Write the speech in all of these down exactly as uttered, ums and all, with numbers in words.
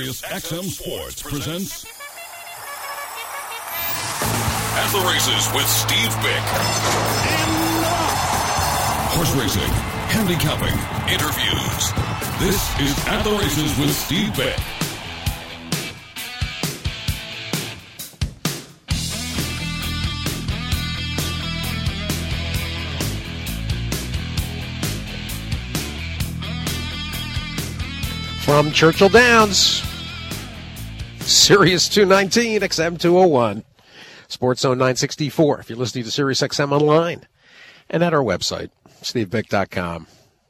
Sirius X M Sports presents At the Races with Steve Bick. Horse racing, handicapping, interviews. This is At the Races with Steve Bick. From Churchill Downs, Sirius two nineteen, X M two oh one, Sports Zone nine sixty-four. If you're listening to Sirius X M online and at our website, steve bick dot com.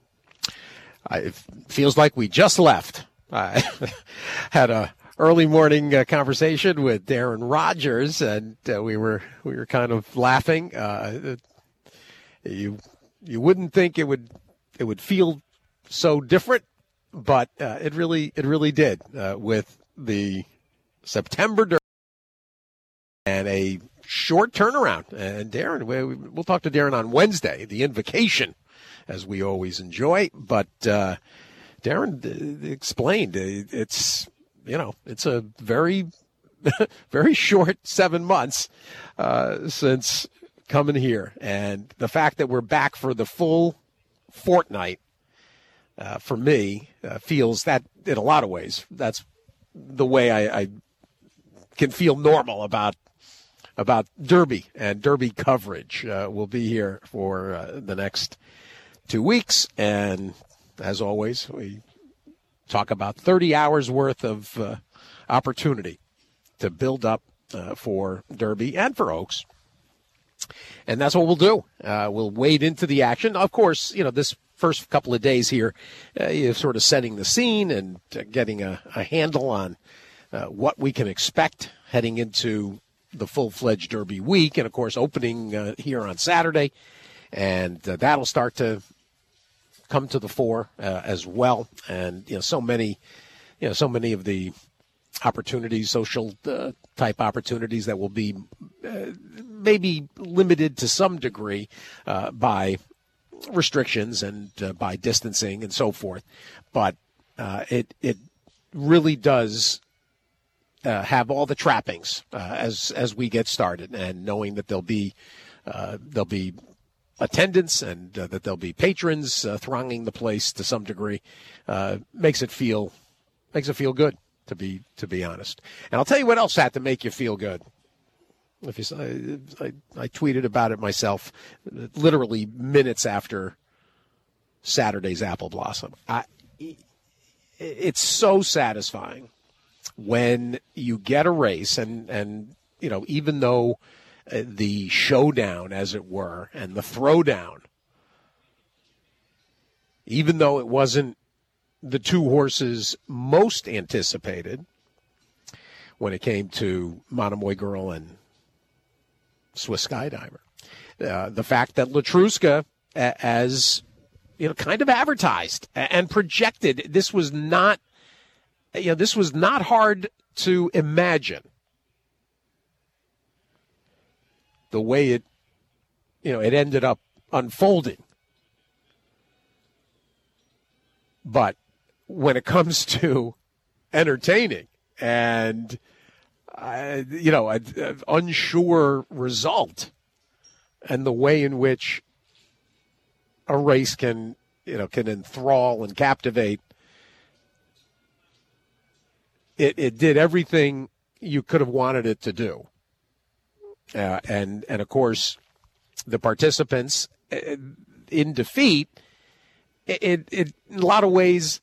I, it feels like we just left. I had a early morning uh, conversation with Darren Rogers, and uh, we were we were kind of laughing. Uh, you you wouldn't think it would it would feel so different. But uh, it really, it really did uh, with the September Derby and a short turnaround. And Darren, we, we'll talk to Darren on Wednesday, the invocation, as we always enjoy. But uh, Darren uh, explained it's, you know, it's a very, very short seven months uh, since coming here, and the fact that we're back for the full fortnight. Uh, for me, uh, feels that in a lot of ways, that's the way I, I can feel normal about about Derby and Derby coverage. Uh, we'll be here for uh, the next two weeks. And as always, we talk about thirty hours worth of uh, opportunity to build up uh, for Derby and for Oaks. And that's what we'll do. Uh, we'll wade into the action. Of course, you know, this first couple of days here, uh, you're sort of setting the scene and uh, getting a, a handle on uh, what we can expect heading into the full-fledged Derby week. And, of course, opening uh, here on Saturday. And uh, that'll start to come to the fore uh, as well. And, you know, so many, you know, so many of the opportunities, social uh, type opportunities that will be uh, maybe limited to some degree uh, by restrictions and uh, by distancing and so forth. But uh, it it really does uh, have all the trappings uh, as as we get started, and knowing that there'll be uh, there'll be attendance and uh, that there'll be patrons uh, thronging the place to some degree uh, makes it feel makes it feel good, to be to be honest. And I'll tell you what else had to make you feel good. If you, I, I, I tweeted about it myself, literally minutes after Saturday's Apple Blossom. I, it's so satisfying when you get a race, and, and you know, even though the showdown, as it were, and the throwdown, even though it wasn't the two horses most anticipated when it came to Monomoy Girl and Swiss Skydiver. Uh, the fact that Latruska, as you know, kind of advertised and projected, this was not, you know, this was not hard to imagine. The way it, you know, it ended up unfolding. But when it comes to entertaining and Uh, you know, an unsure result, and the way in which a race can, you know, can enthrall and captivate. It, it did everything you could have wanted it to do. Uh, and, and, of course, the participants uh, in defeat, it, it, it, in a lot of ways,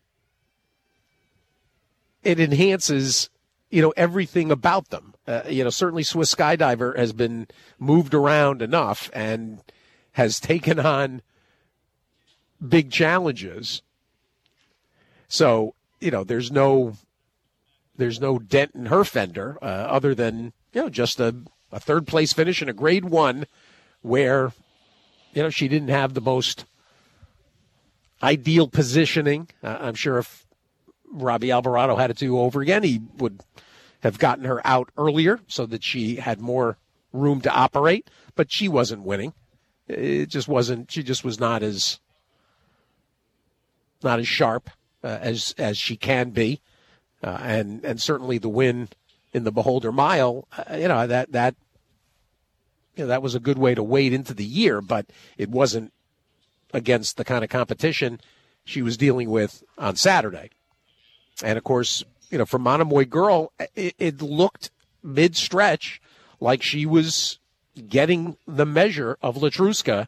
it enhances, you know, everything about them. Uh, you know, certainly Swiss Skydiver has been moved around enough and has taken on big challenges. So, you know, there's no there's no dent in her fender uh, other than, you know, just a, a third place finish in a grade one where, you know, she didn't have the most ideal positioning. Uh, I'm sure if Robbie Alvarado had it to do over again, he would have gotten her out earlier so that she had more room to operate, but she wasn't winning. It just wasn't, she just was not as, not as sharp uh, as, as she can be. uh, and and certainly the win in the Beholder Mile, uh, you know that that you know that was a good way to wade into the year, but it wasn't against the kind of competition she was dealing with on Saturday. And of course, you know, for Monomoy Girl, it, it looked mid-stretch like she was getting the measure of Letruska,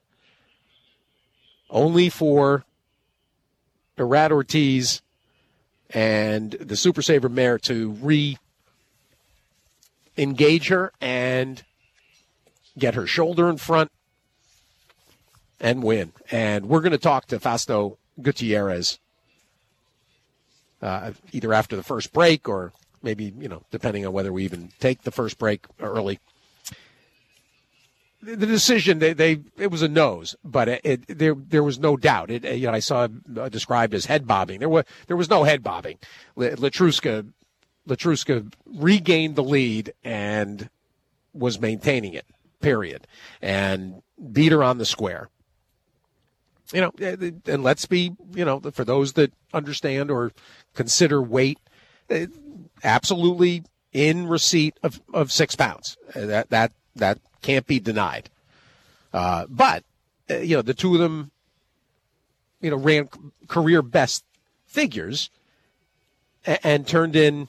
only for Irad Ortiz and the Super Saver mare to re-engage her and get her shoulder in front and win. And we're going to talk to Fausto Gutierrez uh, either after the first break or maybe, you know, depending on whether we even take the first break early. The decision, they, they it was a nose, but it, it, there there was no doubt. It, you know, I saw it described as head bobbing. There was there was no head bobbing. Letruska Letruska regained the lead and was maintaining it. Period, and beat her on the square. You know, and let's be, you know, for those that understand or consider weight, absolutely in receipt of, of six pounds. That that that can't be denied. Uh, but you know, the two of them, you know, ran career best figures and, and turned in.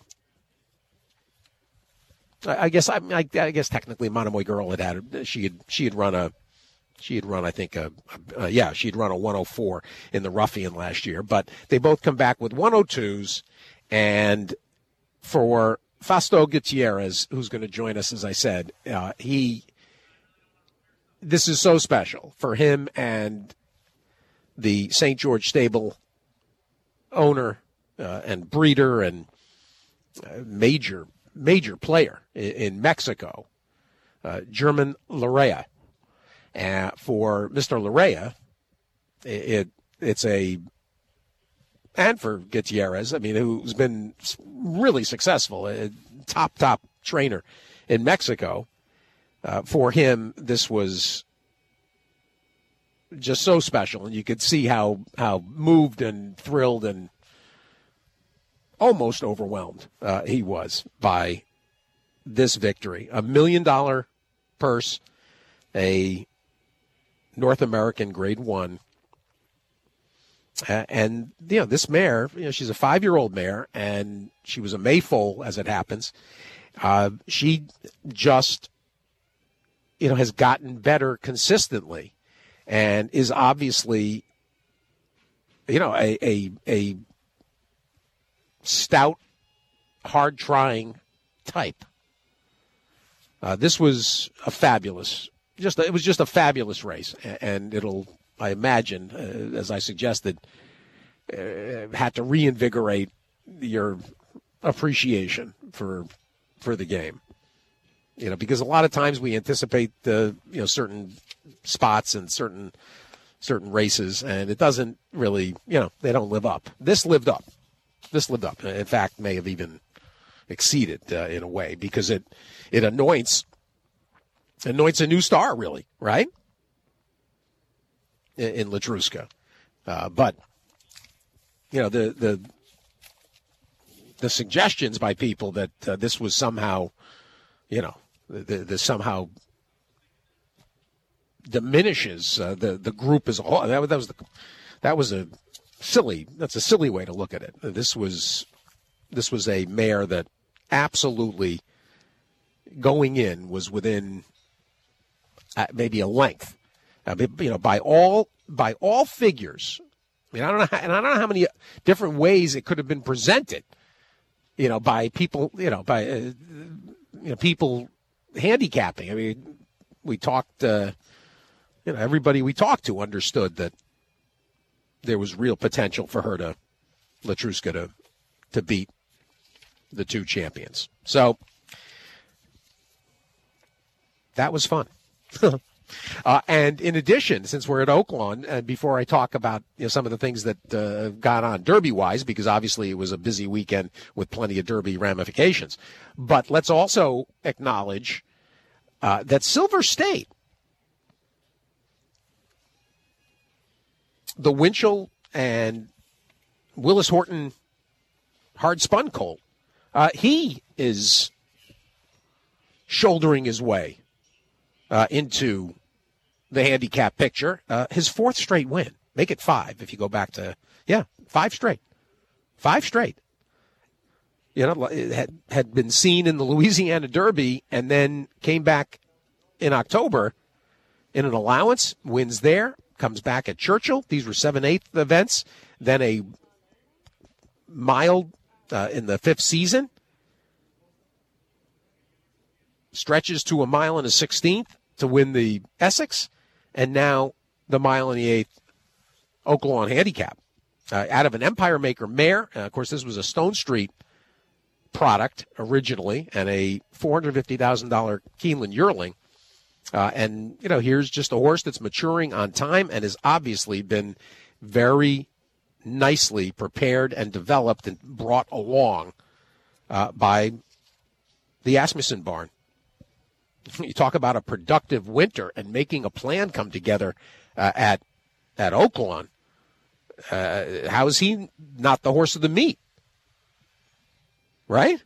I guess I, I, I guess technically Monomoy Girl had had she had she had run a. She had run, I think, a, a, yeah, she'd run a one oh four in the Ruffian last year. But they both come back with one oh twos. And for Fausto Gutierrez, who's going to join us, as I said, uh, he, this is so special for him and the Saint George Stable owner uh, and breeder and uh, major, major player in, in Mexico, uh, German Larrea. Uh, for Mister Larrea, it, it it's a, and for Gutierrez, I mean, who's been really successful, a top, top trainer in Mexico. Uh, for him, this was just so special, and you could see how, how moved and thrilled and almost overwhelmed uh, he was by this victory. A million-dollar purse, a North American Grade One, uh, and you know this mare. You know she's a five-year-old mare, and she was a Mayfoal, as it happens. Uh, she just, you know, has gotten better consistently, and is obviously, you know, a a, a stout, hard-trying type. Uh, this was a fabulous. Just it was just a fabulous race, and it'll, I imagine, uh, as I suggested, uh, had to reinvigorate your appreciation for for the game. You know, because a lot of times we anticipate the you know certain spots and certain certain races, and it doesn't really, you know, they don't live up. This lived up. This lived up. In fact, may have even exceeded uh, in a way because it it anoints. Anoints a new star, really, right? In, in Letruska. Uh, but, you know, the the the suggestions by people that uh, this was somehow, you know, the, the somehow diminishes uh, the, the group as a whole. That, that was the, that was a silly, that's a silly way to look at it. This was, this was a mare that absolutely going in was within Uh, maybe a length, uh, you know, by all by all figures. I mean, I don't know, how, and I don't know how many different ways it could have been presented, you know, by people, you know, by uh, you know people handicapping. I mean, we talked, uh, you know, everybody we talked to understood that there was real potential for her to Letruska to to beat the two champions. So that was fun. uh, and in addition, since we're at Oaklawn, and before I talk about you know, some of the things that uh, got on Derby-wise, because obviously it was a busy weekend with plenty of Derby ramifications, but let's also acknowledge uh, that Silver State, the Winchell and Willis Horton hard spun colt, Uh, he is shouldering his way uh, into the handicap picture. Uh, his fourth straight win. Make it five if you go back to, yeah, five straight. Five straight. You know, it had, had been seen in the Louisiana Derby and then came back in October in an allowance, wins there, comes back at Churchill. These were seven-eighth events. Then a mile uh, in the fifth season. Stretches to a mile and a sixteenth to win the Essex. And now the mile and the eighth Oaklawn Handicap. Uh, out of an Empire Maker mare. Uh, of course, this was a Stone Street product originally and a four hundred fifty thousand dollars Keeneland yearling. Uh, and, you know, here's just a horse that's maturing on time and has obviously been very nicely prepared and developed and brought along uh, by the Asmussen barn. You talk about a productive winter and making a plan come together uh, at at Oaklawn. Uh, how is he not the horse of the meet? Right?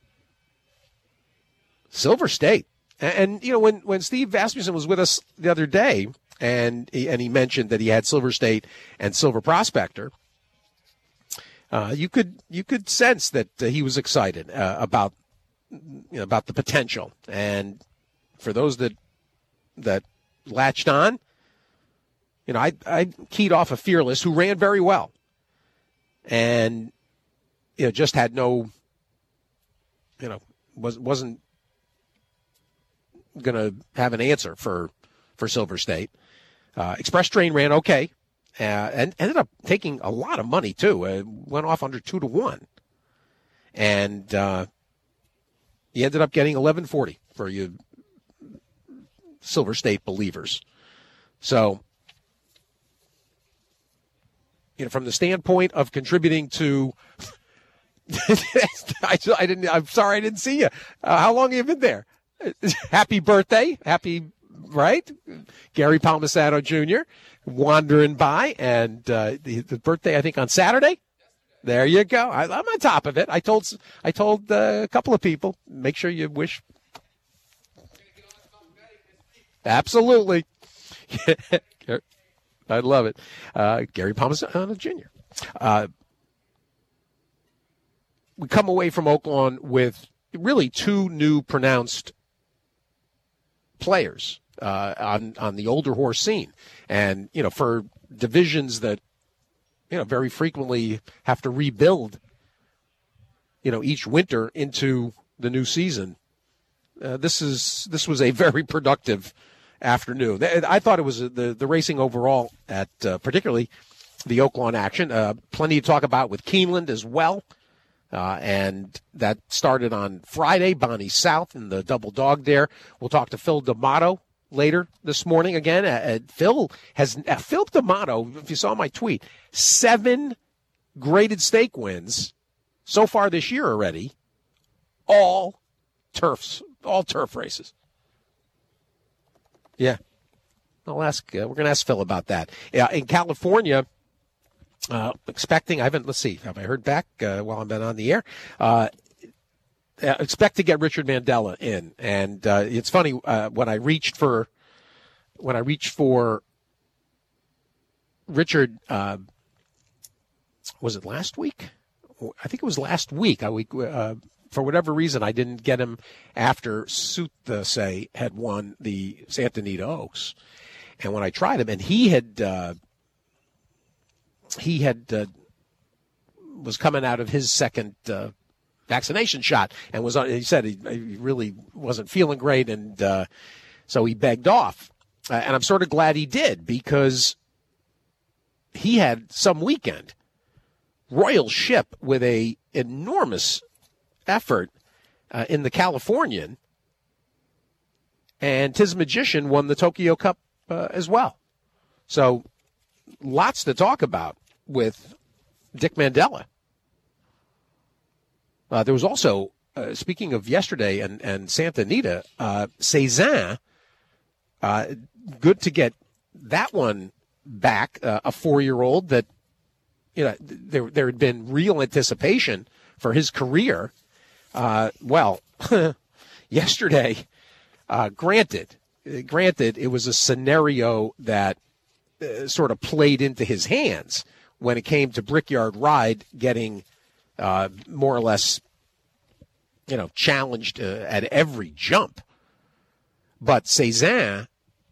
Silver State. And, and, you know, when, when Steve Asmussen was with us the other day, and he, and he mentioned that he had Silver State and Silver Prospector, uh, you could you could sense that uh, he was excited uh, about you know, about the potential. And for those that that latched on, you know, I I keyed off a Fearless who ran very well, and you know just had no, you know, was wasn't going to have an answer for for Silver State. Uh, Express Train ran okay, uh, and ended up taking a lot of money too. Uh, went off under two to one, and uh, he ended up getting eleven forty for you Silver State believers. So, you know, from the standpoint of contributing to, I, I didn't. I'm sorry I didn't see you. Uh, how long have you been there? Happy birthday, happy right, Gary Palmisano Junior wandering by, and uh, the, the birthday I think on Saturday. There you go. I, I'm on top of it. I told I told uh, a couple of people, make sure you wish. Absolutely. I love it. Uh, Gary Palmisano Junior Uh, we come away from Oaklawn with really two new pronounced players uh, on on the older horse scene, and you know for divisions that you know very frequently have to rebuild, you know each winter into the new season. Uh, this is this was a very productive afternoon. I thought it was the the racing overall at uh, particularly the Oaklawn action. Uh, plenty to talk about with Keeneland as well. Uh, and that started on Friday, Bonnie South in the double dog dare. We'll talk to Phil D'Amato later this morning again. Uh, uh, Phil has uh, Phil D'Amato, if you saw my tweet, seven graded stake wins so far this year already, all turfs, all turf races. Yeah, I'll ask. Uh, we're going to ask Phil about that. Uh, in California. Uh, expecting, I haven't, let's see, have I heard back uh, while I've been on the air? Uh, expect to get Richard Mandella in. And uh, it's funny, uh, when I reached for, when I reached for Richard, uh, was it last week? I think it was last week. I, uh, for whatever reason, I didn't get him after Soothsay had won the Santa Anita Oaks. And when I tried him, and he had, uh, He had uh, was coming out of his second uh, vaccination shot and was. He said he, he really wasn't feeling great, and uh, so he begged off. Uh, and I'm sort of glad he did because he had some weekend. Royal Ship with a enormous effort uh, in the Californian, and Tiz Magician won the Tokyo Cup uh, as well. So. Lots to talk about with Dick Mandella. Uh, there was also, uh, speaking of yesterday and, and Santa Anita, uh, Cezanne, uh, good to get that one back, uh, a four-year-old that, you know, there, there had been real anticipation for his career. Uh, well, yesterday, uh, granted, granted, it was a scenario that uh, sort of played into his hands when it came to Brickyard Ride getting uh, more or less, you know, challenged uh, at every jump. But Cezanne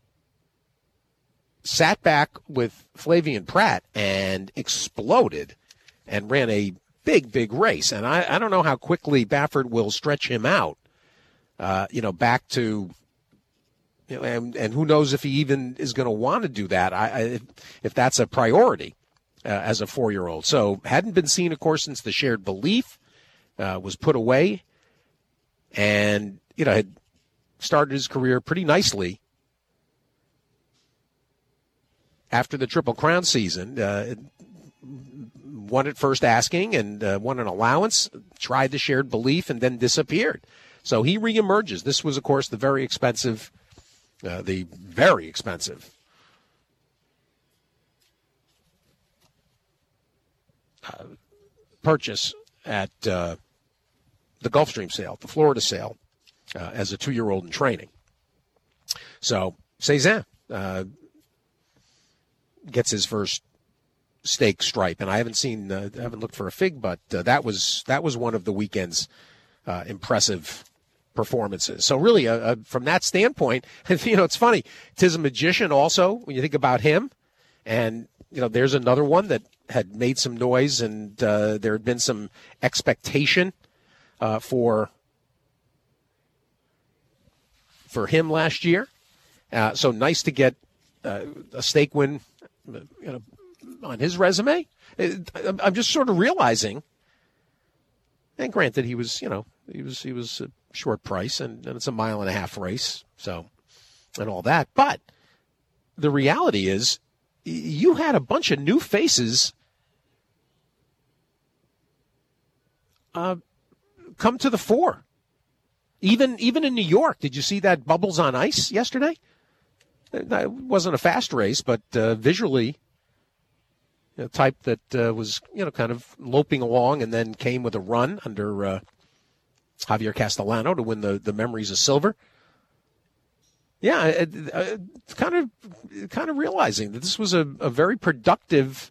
sat back with Flavien Prat and exploded and ran a big, big race. And I, I don't know how quickly Baffert will stretch him out, uh, you know, back to, you know, and, and who knows if he even is going to want to do that, I, I, if, if that's a priority uh, as a four-year-old. So hadn't been seen, of course, since the Shared Belief uh, was put away. And, you know, had started his career pretty nicely after the Triple Crown season. Uh, won at first asking and uh, won an allowance, tried the Shared Belief, and then disappeared. So he reemerges. This was, of course, the very expensive, uh, the very expensive uh, purchase at uh, the Gulfstream sale, the Florida sale, uh, as a two-year-old in training. So Cezanne uh, gets his first stake stripe, and I haven't seen, uh, I haven't looked for a fig, but uh, that was that was one of the weekend's uh, impressive performances. So really, uh, uh, from that standpoint, you know, it's funny. Tis a Magician also, when you think about him, and you know, there's another one that had made some noise, and uh, there had been some expectation uh, for for him last year. Uh, so nice to get uh, a stake win, you know, on his resume. I'm just sort of realizing, and granted, he was, you know, he was he was a short price, and, and it's a mile and a half race, so, and all that. But the reality is, you had a bunch of new faces uh, come to the fore. Even even in New York, did you see that Bubbles on Ice yesterday? It wasn't a fast race, but uh, visually, you know, type that uh, was, you know, kind of loping along and then came with a run under uh, Javier Castellano to win the, the Memories of Silver. Yeah, it, it, kind of kind of realizing that this was a, a very productive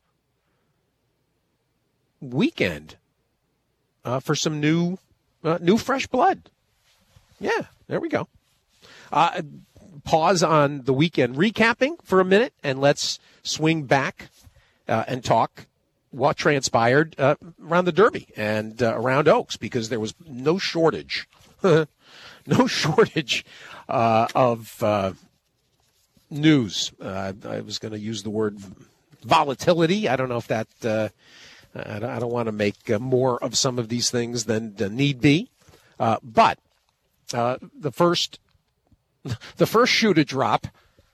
weekend uh, for some new uh, new fresh blood. Yeah, there we go. Uh, pause on the weekend recapping for a minute, and let's swing back uh, and talk what transpired uh, around the Derby and uh, around Oaks, because there was no shortage, no shortage uh, of uh, news. Uh, I was going to use the word volatility. I don't know if that, uh, I don't, I don't want to make uh, more of some of these things than, than need be. Uh, but uh, the first the first shoe to drop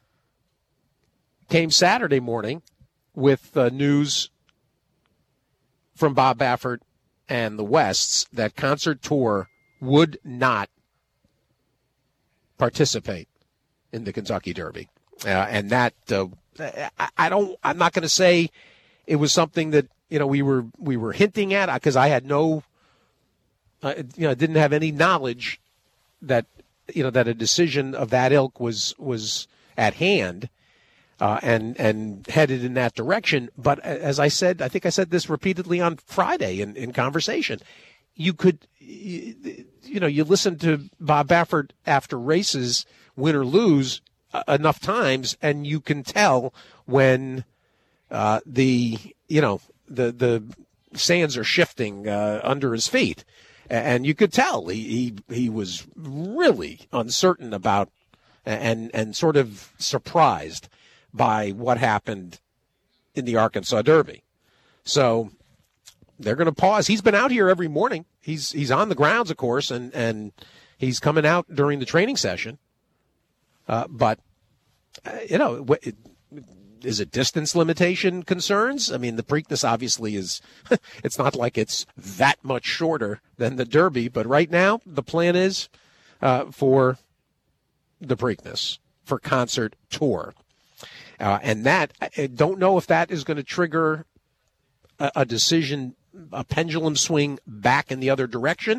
came Saturday morning with uh, news from Bob Baffert and the Wests that Concert Tour would not participate in the Kentucky Derby. Uh, and that, uh, I, I don't, I'm not going to say it was something that, you know, we were, we were hinting at, because I had no, uh, you know, didn't have any knowledge that, you know, that a decision of that ilk was, was at hand. Uh, and and headed in that direction. But as I said, I think I said this repeatedly on Friday in, in conversation, you could, you, you know, you listen to Bob Baffert after races, win or lose, uh, enough times, and you can tell when uh, the, you know, the, the sands are shifting uh, under his feet. And you could tell he, he, he was really uncertain about and and sort of surprised by what happened in the Arkansas Derby. So they're going to pause. He's been out here every morning. He's he's on the grounds, of course, and, and he's coming out during the training session. Uh, but, uh, you know, it, is it distance limitation concerns? I mean, the Preakness obviously is, it's not like it's that much shorter than the Derby. But right now, the plan is uh, for the Preakness, for Concert Tour. Uh, and that, I don't know if that is going to trigger a, a decision, a pendulum swing back in the other direction,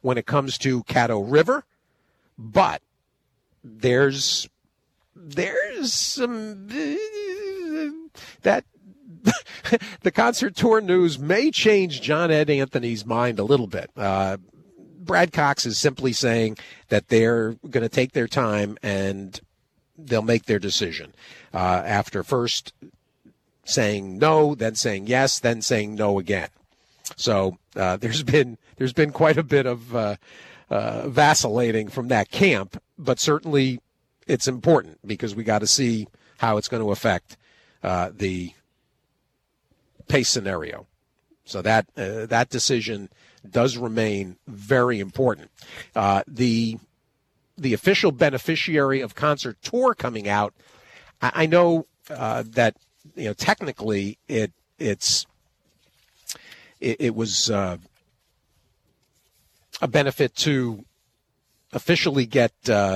when it comes to Caddo River, but there's there's some uh, that the concert tour news may change John Ed Anthony's mind a little bit. Uh, Brad Cox is simply saying that they're going to take their time and they'll make their decision uh, after first saying no, then saying yes, then saying no again. So uh, there's been there's been quite a bit of uh, uh, vacillating from that camp, but certainly it's important because we got to see how it's going to affect uh, the pace scenario. So that uh, that decision does remain very important. Uh, the the official beneficiary of Concert Tour coming out, I, I know uh, that you know technically it it's it, it was uh, a benefit to officially get uh,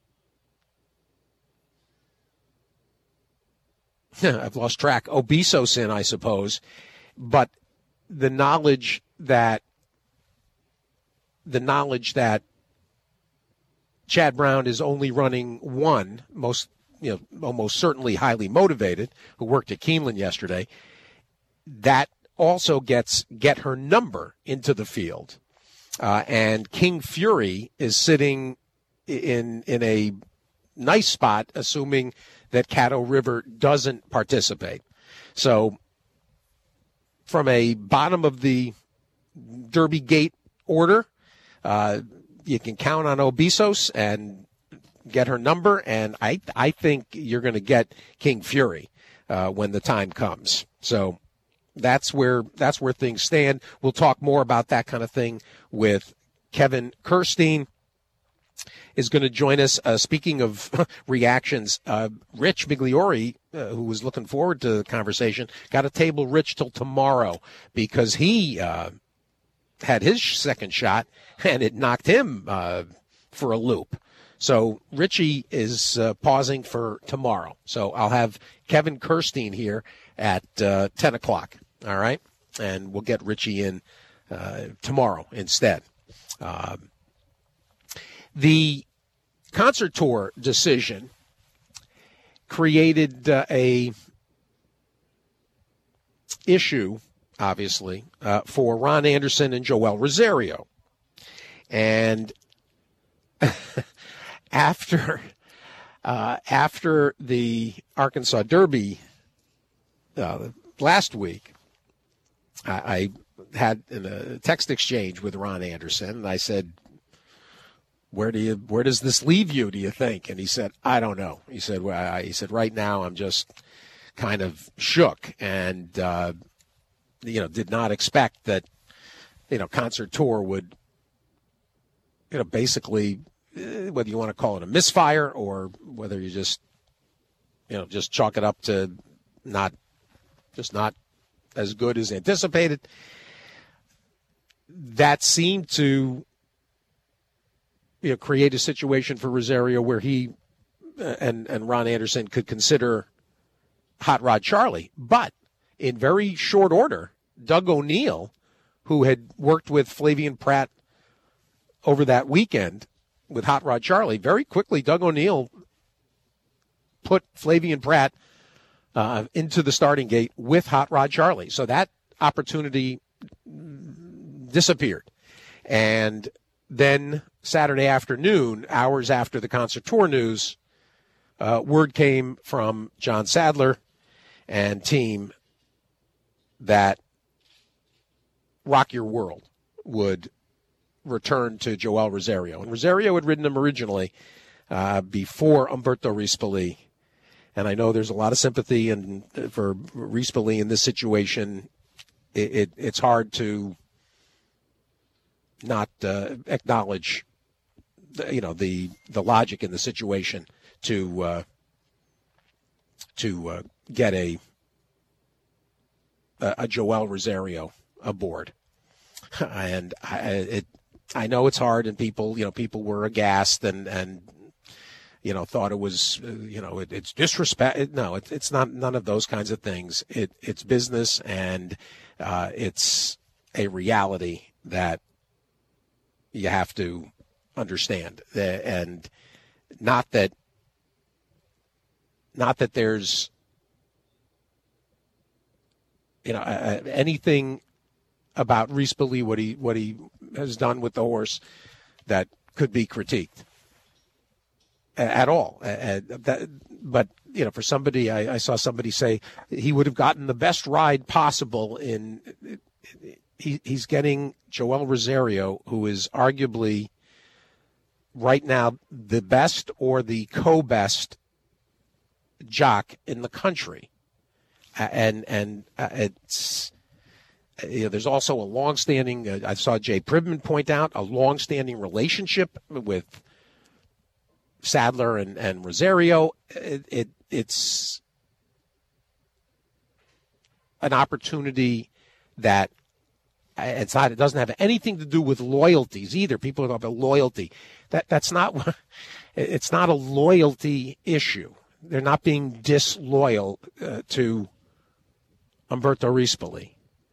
I've lost track Obesos in, I suppose, but the knowledge that the knowledge that Chad Brown is only running one, most you know, almost certainly highly motivated, who worked at Keeneland yesterday, that also gets get her number into the field. Uh, and King Fury is sitting in in a nice spot, assuming that Caddo River doesn't participate. So from a bottom of the Derby gate order, uh, you can count on Obesos and get her number, and I I think you're going to get King Fury uh, when the time comes. So that's where that's where things stand. We'll talk more about that kind of thing with Kevin Kirstein. Is going to join us. Uh, speaking of reactions, uh, Rich Migliori, uh, who was looking forward to the conversation, got to table Rich till tomorrow because he uh, had his second shot and it knocked him uh, for a loop. So Richie is uh, pausing for tomorrow. So I'll have Kevin Kirstein here at uh, ten o'clock. All right, and we'll get Richie in uh, tomorrow instead. Um, The concert tour decision created uh, a issue, obviously, uh, for Ron Anderson and Joel Rosario. And after uh, after the Arkansas Derby uh, last week, I, I had a text exchange with Ron Anderson, and I said, Where do you? Where does this leave you? Do you think? And he said, "I don't know." He said, "Well, I, he said right now I'm just kind of shook, and uh, you know, did not expect that, you know, Concert Tour would, you know, basically, uh, whether you want to call it a misfire or whether you just, you know, just chalk it up to not, just not as good as anticipated." That seemed to, you know, create a situation for Rosario where he uh, and, and Ron Anderson could consider Hot Rod Charlie. But in very short order, Doug O'Neill, who had worked with Flavien Prat over that weekend with Hot Rod Charlie, very quickly Doug O'Neill put Flavien Prat uh, into the starting gate with Hot Rod Charlie. So that opportunity disappeared. And then Saturday afternoon, hours after the Concert Tour news, uh, word came from John Sadler and team that Rock Your World would return to Joel Rosario. And Rosario had ridden him originally uh, before Umberto Rispoli. And I know there's a lot of sympathy and for Rispoli in this situation. It, it, it's hard to not uh, acknowledge, you know, the the logic in the situation to uh, to uh, get a a Joel Rosario aboard, and I it I know it's hard, and people you know people were aghast and and you know thought it was uh, you know it, it's disrespect. No, it, it's not none of those kinds of things. It it's business, and uh, it's a reality that. you have to understand. And not that not that there's you know uh, anything about Reese Billy, what he what he has done with the horse, that could be critiqued at all. Uh, that, but you know, for somebody, I, I saw somebody say he would have gotten the best ride possible. In he, he's getting Joel Rosario, who is arguably right now the best or the co-best jock in the country, uh, and and uh, it's. You know, there's also a long-standing, uh, I saw Jay Pribman point out, a long-standing relationship with Sadler and, and Rosario. It, it It's an opportunity that it's not, it doesn't have anything to do with loyalties either. People talk about loyalty. That That's not, it's not a loyalty issue. They're not being disloyal uh, to Umberto Rispoli.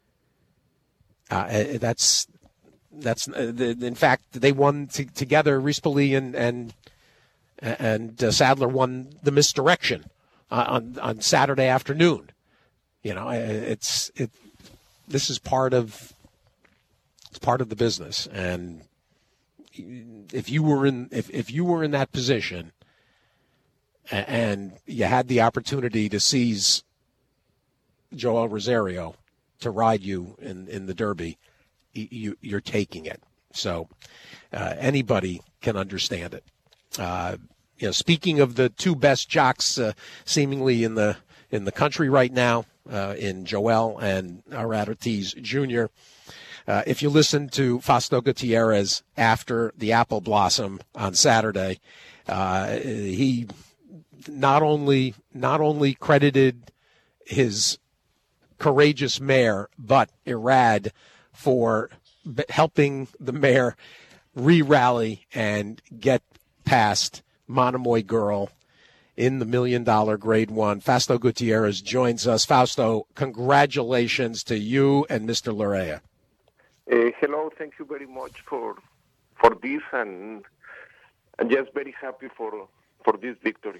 Uh, that's that's uh, the, in fact they won t- together. Rispoli and and and uh, Sadler won the misdirection uh, on on Saturday afternoon. You know, it's it. This is part of it's part of the business, and if you were in if, if you were in that position and, and you had the opportunity to seize Joel Rosario to ride you in, in the Derby, you, you're taking it. So uh, anybody can understand it. Uh, you know, speaking of the two best jocks uh, seemingly in the in the country right now, uh, in Joel and Irad Ortiz Junior, uh, if you listen to Fausto Gutierrez after the Apple Blossom on Saturday, uh, he not only not only credited his courageous mare, but Irad for helping the mare re-rally and get past Monomoy Girl in the Million Dollar Grade One. Fausto Gutierrez joins us. Fausto, congratulations to you and Mister Larrea. Uh, hello, thank you very much for for this, and I'm just very happy for for this victory.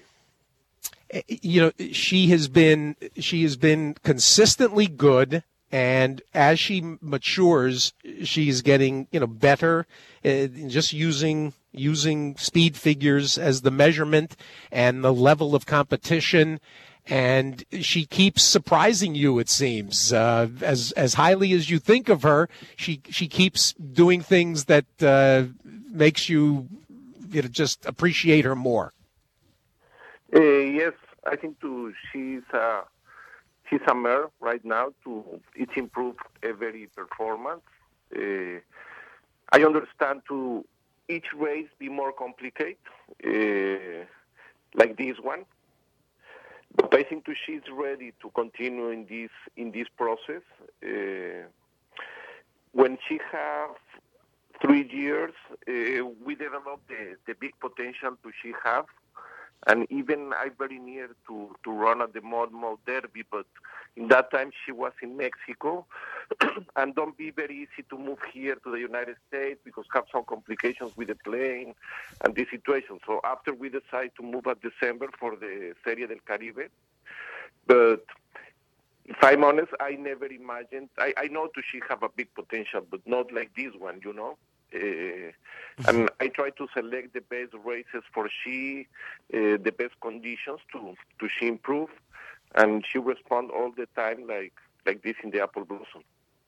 You know, she has been she has been consistently good, and as she matures, she's getting you know better. Uh, just using using speed figures as the measurement and the level of competition, and she keeps surprising you. It seems uh, as as highly as you think of her, she she keeps doing things that uh, makes you you know just appreciate her more. Uh, yes, I think too, she's a, she's a mare right now. To it's improved every performance. Uh, I understand to each race be more complicated, uh, like this one. But I think too, she's ready to continue in this in this process. Uh, when she have three years, uh, we developed the, the big potential to she have. And even I'm very near to, to run at the Monmouth Derby, but in that time she was in Mexico, and don't be very easy to move here to the United States because have some complications with the plane and this situation. So after we decided to move at December for the Serie del Caribe, but if I'm honest, I never imagined. I, I know to she have a big potential, but not like this one, you know. Uh, and I try to select the best races for she, uh, the best conditions to, to she improve, and she respond all the time like like this in the Apple Blossom.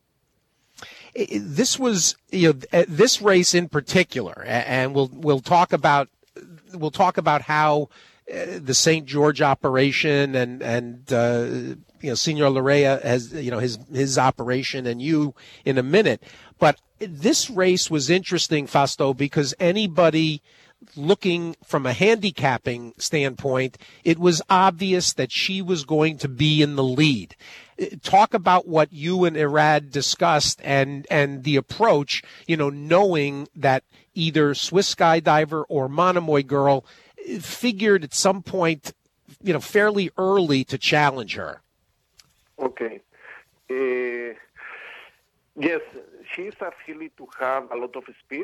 This was you know this race in particular, and we'll we'll talk about we'll talk about how uh, the Saint George operation and and uh, you know Senor Larrea has you know his his operation and you in a minute, but this race was interesting, Fausto, because anybody looking from a handicapping standpoint, it was obvious that she was going to be in the lead. Talk about what you and Irad discussed and, and the approach, you know, knowing that either Swiss Skydiver or Monomoy Girl figured at some point, you know, fairly early to challenge her. Okay. Uh, yes, she's a filly to have a lot of speed,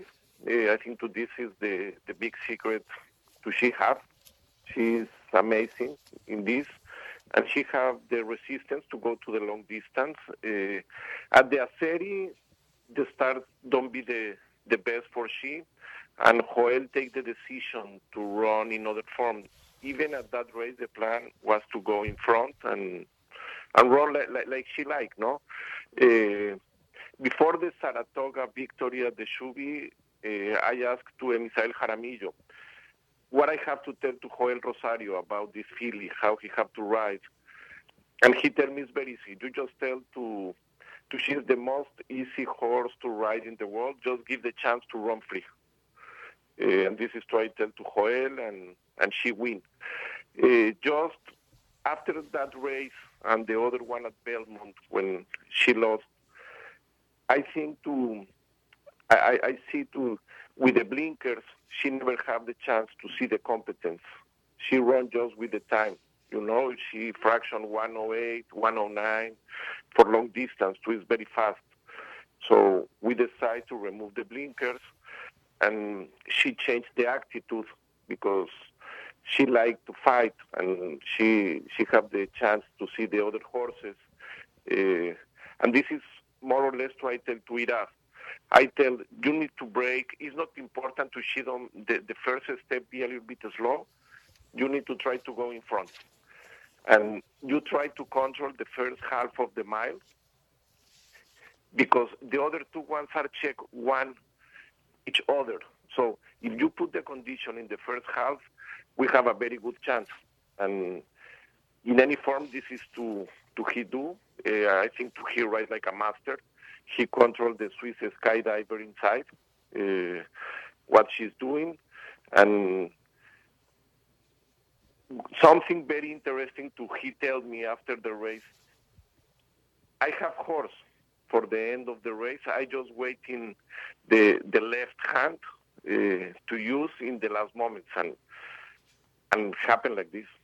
Uh, I think to this is the, the big secret to she have. She's amazing in this, and she have the resistance to go to the long distance. Uh, at the Aceri, the start don't be the, the best for she, and Joel take the decision to run in other form. Even at that race, the plan was to go in front and and run like, like, like she like, no? Uh, before the Saratoga victory at the Shubi, uh, I asked to Misael Jaramillo what I have to tell to Joel Rosario about this filly, how he have to ride. And he tell me it's very easy. You just tell to, to she's the most easy horse to ride in the world. Just give the chance to run free. Uh, and this is what I tell to Joel, and, and she win. Uh, just after that race and the other one at Belmont when she lost, I think to, I, I see to, with the blinkers, she never have the chance to see the competence. She run just with the time. You know, she fraction one oh eight, one oh nine for long distance, so it's very fast. So we decide to remove the blinkers, and she changed the attitude because she liked to fight, and she she have the chance to see the other horses. Uh, and this is more or less what I tell to Ira. I tell, you need to break. It's not important to see them, the, the first step be a little bit slow. You need to try to go in front. And you try to control the first half of the mile, because the other two ones are check one each other. So if you put the condition in the first half, we have a very good chance. And in any form, this is to, to he do. Uh, I think to he ride like a master. He controlled the Swiss skydiver inside, uh, what she's doing. And something very interesting to he tell me after the race, I have horse for the end of the race. I just waiting the the left hand uh, to use in the last moments, and and happen like this.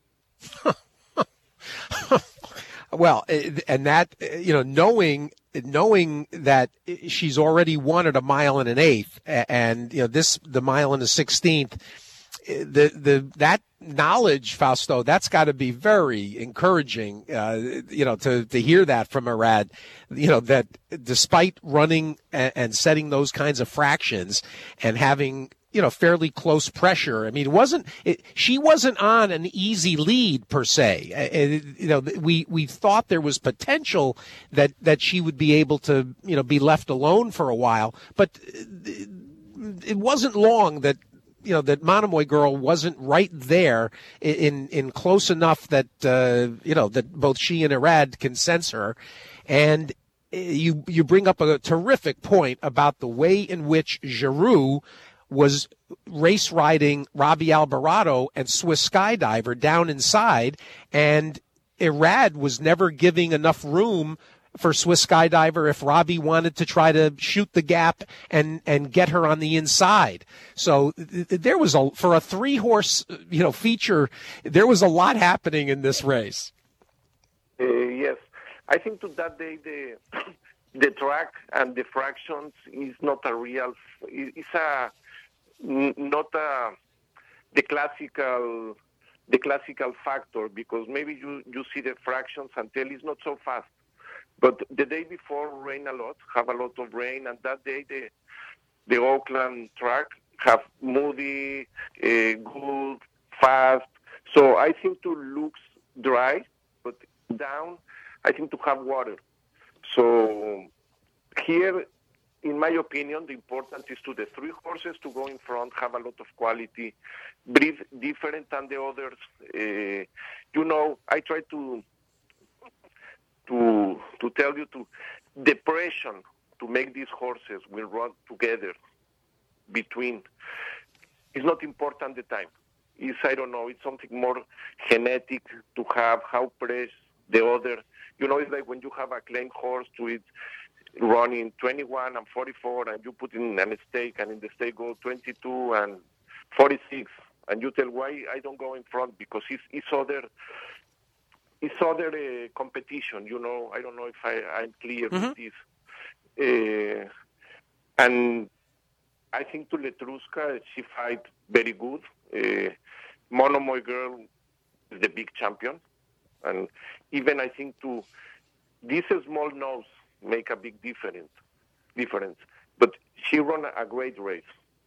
Well, and that, you know, knowing knowing that she's already won at a mile and an eighth, and you know this the mile and a sixteenth, the the that knowledge, Fausto, that's got to be very encouraging. Uh, you know, to to hear that from Irad, you know, that despite running and, and setting those kinds of fractions and having, you know, fairly close pressure. I mean, it wasn't it, she wasn't on an easy lead per se. It, you know, we we thought there was potential that that she would be able to, you know, be left alone for a while, but it wasn't long that, you know, that Monomoy girl wasn't right there in in close enough that uh, you know that both she and Irad can sense her. And you you bring up a terrific point about the way in which Giroux was race riding Robbie Alvarado and Swiss Skydiver down inside, and Irad was never giving enough room for Swiss Skydiver if Robbie wanted to try to shoot the gap and, and get her on the inside. So th- there was a, for a three horse, you know, feature, there was a lot happening in this race. Uh, yes. I think to that day, the, the track and the fractions is not a real, it's a, not a, the classical, the classical factor, because maybe you, you see the fractions and tell it's not so fast. But the day before rain a lot, have a lot of rain, and that day the the Oakland track have moody, uh, good, fast. So I think to looks dry, but down, I think to have water. So here, in my opinion, the important is to the three horses to go in front, have a lot of quality, breathe different than the others. Uh, you know, I try to to to tell you to the pressure to make these horses will run together between. It's not important the time. It's, I don't know, it's something more genetic to have how press the other. You know, it's like when you have a claim horse to it running twenty-one and forty-four, and you put in a stake, and in the stake go twenty-two and forty-six, and you tell why I don't go in front, because it's, it's other it's other uh, competition, you know. I don't know if I, I'm clear mm-hmm. with this. Uh, and I think to Letruska, she fight very good. Uh, Monomoy girl is the big champion. And even I think to this small nose make a big difference. difference. But she run a great race.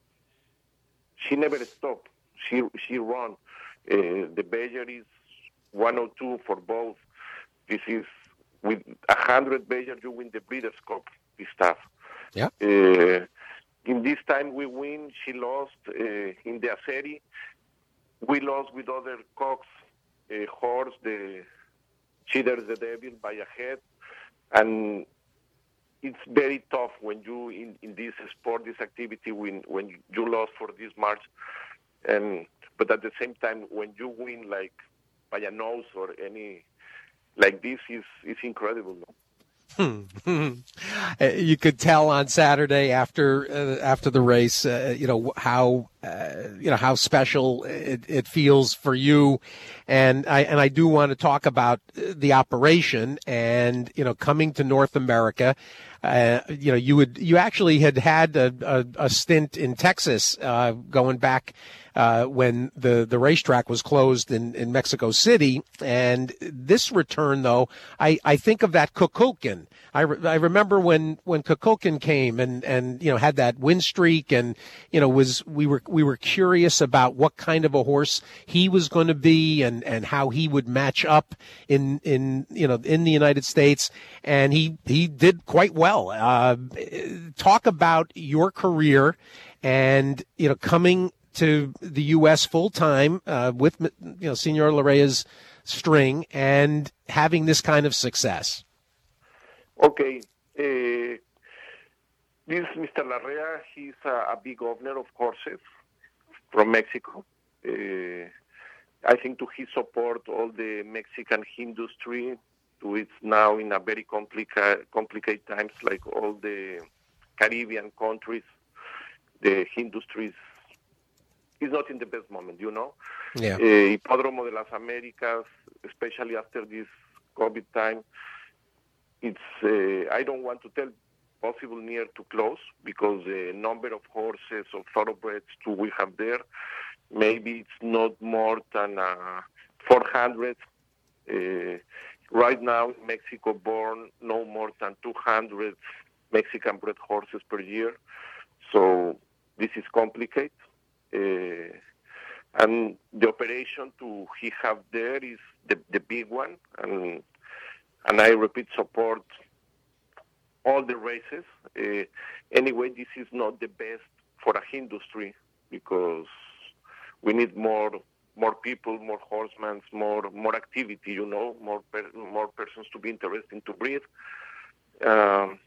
She never stopped. She she run. Uh, the Beyer is one oh two for both. This is with one hundred Beyer, you win the Breeders' Cup, this stuff. Yeah. Uh, in this time we win. She lost uh, in the Aceri. We lost with other cocks, uh, horse, the Cheaters the Devil by a head. And it's very tough when you, in, in this sport, this activity, when, when you lost for this march. And but at the same time, when you win like by a nose or any like this, is is incredible. Hmm. You could tell on Saturday after uh, after the race, uh, you know how uh, you know how special it, it feels for you, and I and I do want to talk about the operation and you know coming to North America. Uh, you know, you would you actually had had a, a, a stint in Texas uh, going back uh, when the, the racetrack was closed in, in Mexico City. And this return, though, I, I think of that Kukulkan. I, re- I remember when, when Kukulkan came and, and you know had that win streak, and you know was we were we were curious about what kind of a horse he was going to be and, and how he would match up in in you know in the United States, and he he did quite well. Uh, talk about your career and, you know, coming to the U S full time uh, with, you know, Senor Larrea's string and having this kind of success. Okay. Uh, this Mister Larrea, he's a, a big owner of horses from Mexico. Uh, I think to his support all the Mexican industry, to it's now in a very complica- complicated times, like all the Caribbean countries, the industries is not in the best moment, you know. Yeah. Uh, Hipódromo de las Américas, especially after this COVID time, it's, uh, I don't want to tell possible near to close because the number of horses or thoroughbreds too we have there, maybe it's not more than uh, four hundred. Uh, Right now, in Mexico, born no more than two hundred Mexican-bred horses per year. So this is complicated. Uh, and the operation to he have there is the, the big one. And and I repeat, support all the races. Uh, anyway, this is not the best for a industry because we need more more people, more horsemen, more more activity, you know, more per, more persons to be interested to breed. Um,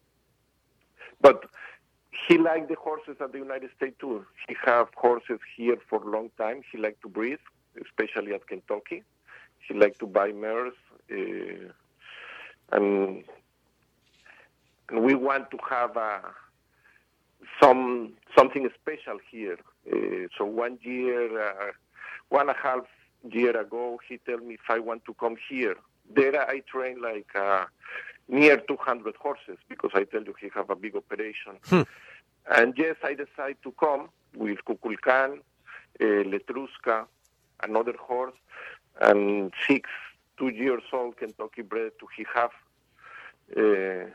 but he liked the horses at the United States too. He have horses here for a long time. He liked to breed, especially at Kentucky. He liked to buy mares, uh, and, and we want to have a, some something special here. Uh, so one year. Uh, One and a half year ago, he told me if I want to come here. There I train like uh, near two hundred horses because I tell you he have a big operation. Hmm. And yes, I decided to come with Kukulkan, uh, Letruska, another horse, and six, two years old Kentucky bred to he have. Uh,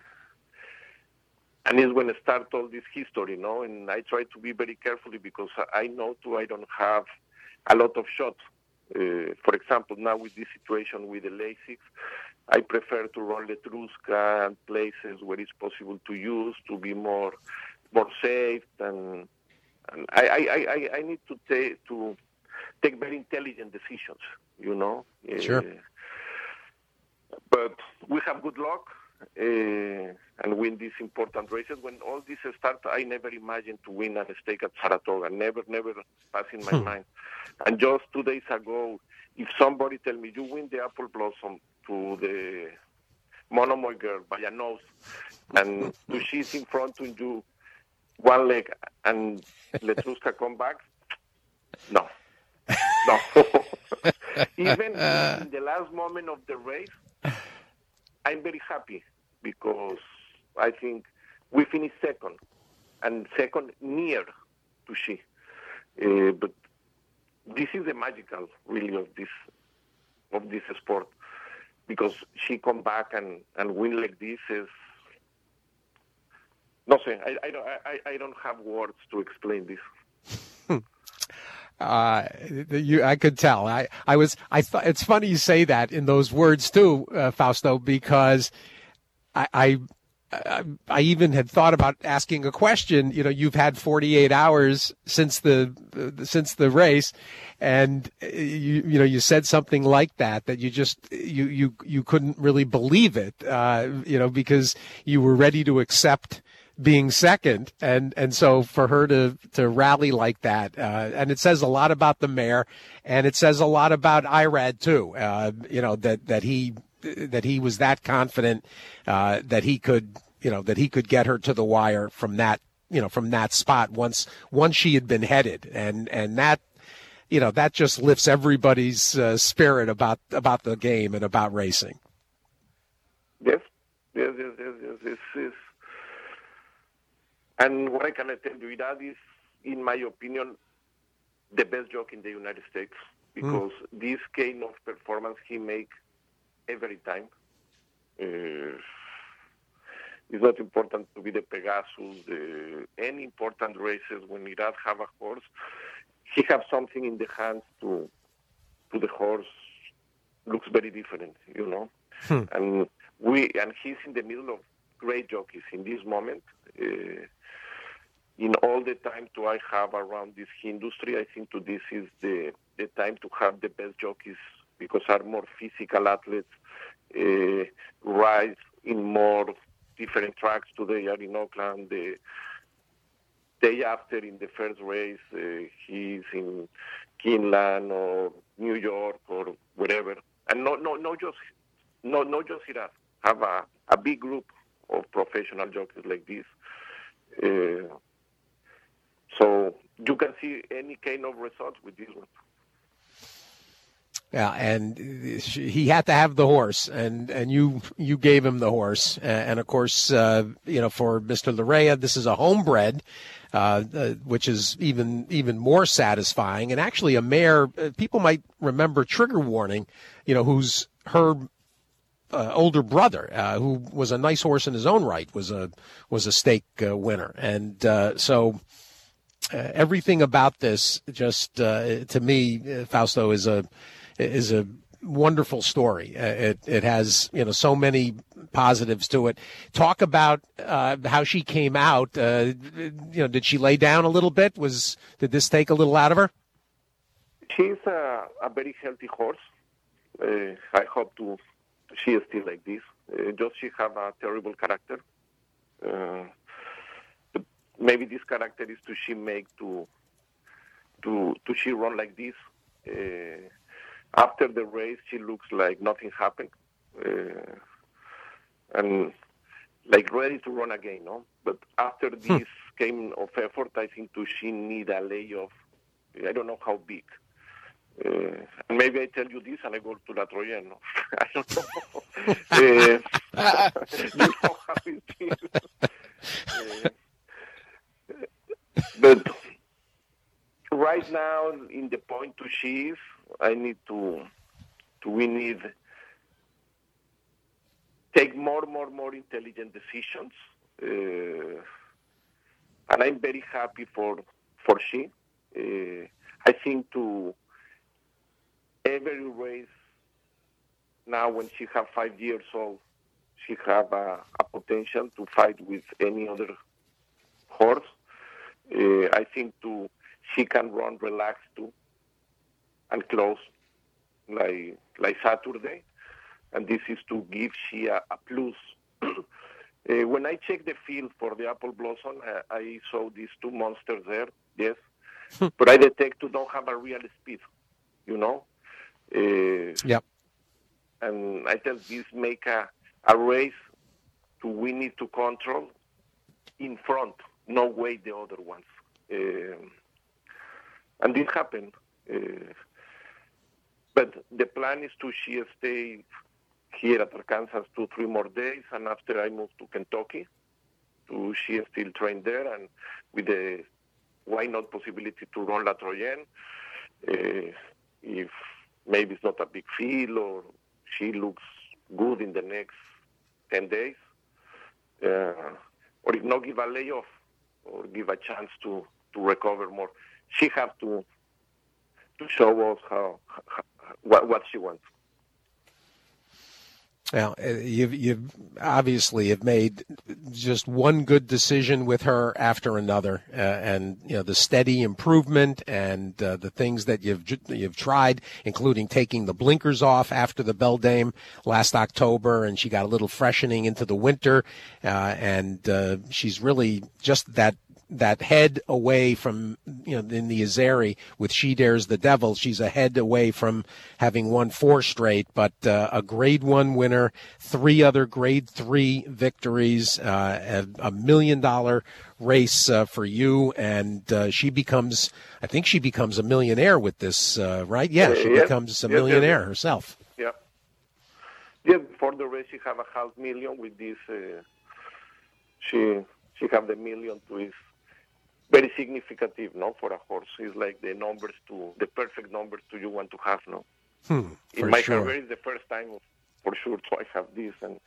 and it's when I start all this history, you know, and I try to be very carefully because I know too I don't have a lot of shots. Uh, for example, now with this situation with the Lasix, I prefer to run Letruska and places where it's possible to use to be more more safe. And, and I, I, I, I need to, ta- to take very intelligent decisions, you know. Sure. Uh, but we have good luck uh, and win these important races. When all this started, I never imagined to win a stake at Saratoga. Never, never passed in my Hmm. mind. And just two days ago, if somebody tell me you win the Apple Blossom to the Monomoy girl by a nose, and to she's in front of you, one leg, and Letruska come back, no, no. Even in the last moment of the race, I'm very happy because I think we finished second. and second, near to she. Uh, but this is the magical, really, of this of this sport, because she come back and, and win like this is. No, say, I, I don't I, I don't have words to explain this. Uh, you, I could tell. I, I was, I thought it's funny you say that in those words too, uh, Fausto, because I, I, I, I even had thought about asking a question. You know, you've had forty-eight hours since the, uh, since the race, and you, you know, you said something like that, that you just, you, you, you couldn't really believe it, uh, you know, because you were ready to accept being second, and and so for her to to rally like that, uh, and it says a lot about the mare, and it says a lot about Irad too. Uh, you know that that he that he was that confident uh, that he could you know that he could get her to the wire from that you know from that spot once once she had been headed, and and that you know that just lifts everybody's uh, spirit about about the game and about racing. Yes, yes, yes, yes, yes. It's, it's... And what I can tell you, that is, in my opinion, the best jockey in the United States, because mm. this kind of performance he makes every time. Uh, it's not important to be the Pegasus, the, any important races when he does have a horse. He has something in the hands to to the horse, looks very different, you know. Hmm. And we and he's in the middle of great jockeys in this moment. Uh, in all the time to I have around this industry, I think to this is the, the time to have the best jockeys, because are more physical athletes, uh, ride in more different tracks. Today are in Oakland. The day after in the first race, uh, he's in Keeneland or New York or wherever. And no, no, no, just no, no, just here. Have a, a big group of professional jockeys like this. Uh, So you can see any kind of results with this one. Yeah, and he had to have the horse, and, and you you gave him the horse, and of course, uh, you know, for Mister Larrea, this is a homebred, uh, uh, which is even even more satisfying. And actually, a mare, uh, people might remember Trigger Warning, you know, who's her uh, older brother, uh, who was a nice horse in his own right, was a was a stake uh, winner, and uh, so. Uh, everything about this, just uh, to me, uh, Fausto, is a is a wonderful story. Uh, it it has you know so many positives to it. Talk about uh, how she came out. Uh, you know, did she lay down a little bit? Was did this take a little out of her? She's a, a very healthy horse. Uh, I hope to she is still like this. Uh, just she have a terrible character. Uh, Maybe this character is to she make to to to she run like this. Uh, after the race, she looks like nothing happened, uh, and like ready to run again. No, but after this hmm. kind of effort, I think to she need a layoff. I don't know how big. Uh, and maybe I tell you this and I go to La Troyenne. No? I don't know. uh, you know how it is. Uh, But right now, in the point to she is, I need to, to we need take more, more, more intelligent decisions, uh, and I'm very happy for for she. Uh, I think to every race now, when she have five years old, she have a, a potential to fight with any other horse. Uh, I think to she can run relaxed too and close like like Saturday, and this is to give she a, a plus. uh, when I check the field for the Apple Blossom, uh, I saw these two monsters there, yes, but I detect to don't have a real speed, you know. Uh, yep. And I tell this make a, a race to we need to control in front. No way the other ones. Uh, and this happened. Uh, but the plan is to she stay here at Arkansas two, three more days, and after I move to Kentucky. to she still train there, and with the why not possibility to run La Troyenne, uh, if maybe it's not a big field or she looks good in the next ten days, uh, or if not, give a layoff or give a chance to, to recover more. She have to to show us how, how what, what she wants. Well, you've, you've obviously have made just one good decision with her after another, uh, and you know the steady improvement and uh, the things that you've you've tried, including taking the blinkers off after the Beldame last October, and she got a little freshening into the winter, uh, and uh, she's really just that. that head away from, you know, in the Azeri with She Dares the Devil. She's a head away from having won four straight, but uh, a grade one winner, three other grade three victories, uh, a, a million dollar race uh, for you, and uh, she becomes, I think she becomes a millionaire with this, uh, right? Yeah, she yes, becomes a yes, millionaire yes, herself. Yeah. Yeah, for the race she have a half million with this, uh, she she have the million to his very significant, no, for a horse. It's like the numbers to the perfect numbers to you want to have, no. Hmm, In my sure. career, it's the first time, for sure, so I have this, and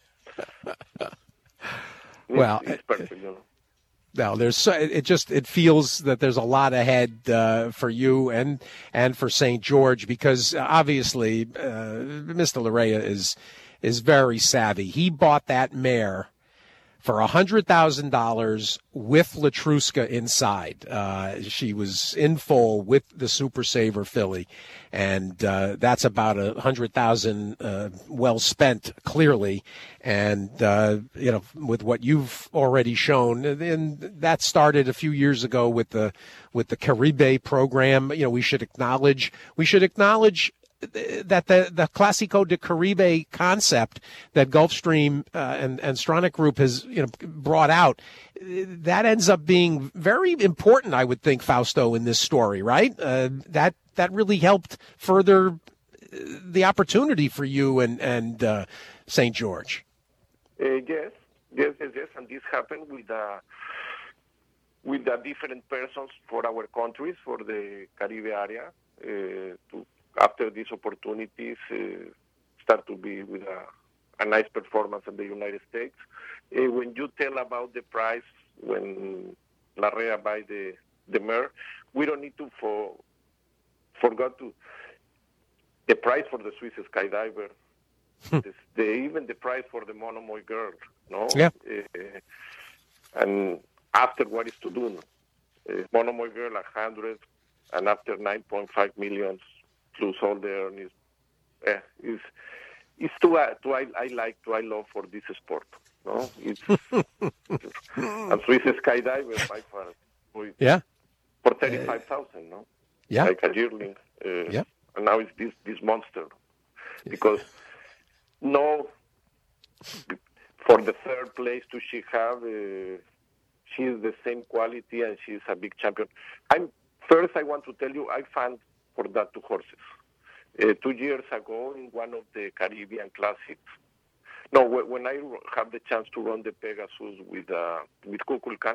well, it's, it's perfect, you know. No, there's so, it just it feels that there's a lot ahead uh, for you and and for Saint George, because obviously uh, Mister Larrea is is very savvy. He bought that mare for one hundred thousand dollars with Latruska inside. Uh, she was in full with the Super Saver filly, and uh, that's about a one hundred thousand dollars uh, well spent, clearly. And, uh, you know, with what you've already shown, and that started a few years ago with the with the Caribe program. You know, we should acknowledge we should acknowledge that the, the Clásico de Caribe concept that Gulfstream uh, and, and Stronach Group has, you know, brought out, that ends up being very important, I would think, Fausto, in this story, right? Uh, that that really helped further the opportunity for you and, and uh, Saint George. Uh, yes, yes, yes, yes, and this happened with uh, with the different persons for our countries, for the Caribe area, uh, to after these opportunities, uh, start to be with a, a nice performance in the United States. Uh, when you tell about the price, when Larrea buy the, the mare, we don't need to for, forget to the price for the Swiss Skydiver, the, the, even the price for the Monomoy Girl, no? Yeah. Uh, and after what is to do, uh, Monomoy Girl one hundred, and after nine point five million. Plus all the earnings, eh, it's it's too, uh, too I, I like to I love for this sport, no? It's and Swiss Skydiver by far, with, yeah, for thirty five thousand, no? Yeah, like a yearling, uh, yeah, and now it's this this monster, because no, for the third place to she have, uh, she is the same quality and she's a big champion. I'm first I want to tell you I found. For that two horses. Uh, two years ago in one of the Caribbean Classics. No, when I had the chance to run the Pegasus with uh, with Kukulkan,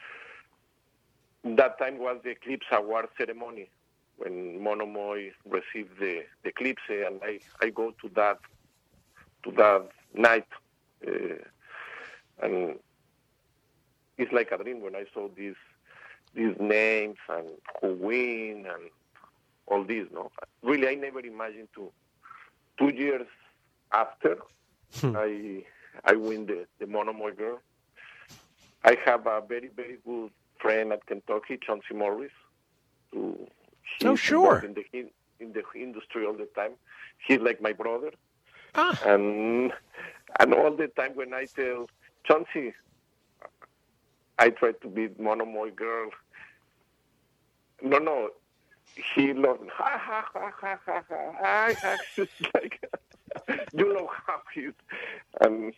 that time was the Eclipse Award ceremony when Monomoy received the, the Eclipse, and I, I go to that to that night, uh, and it's like a dream when I saw these these names and who win and all this, no? Really, I never imagined to. Two years after, hmm. I I win the, the Monomoy Girl. I have a very, very good friend at Kentucky, Chauncey Morris. Who oh, sure. In the, in the industry all the time. He's like my brother. Ah. And, and all the time when I tell Chauncey, I try to be Monomoy Girl. No, no. He loved, ha, ha, ha, ha, ha, ha, ha. It's like, you know how he's. And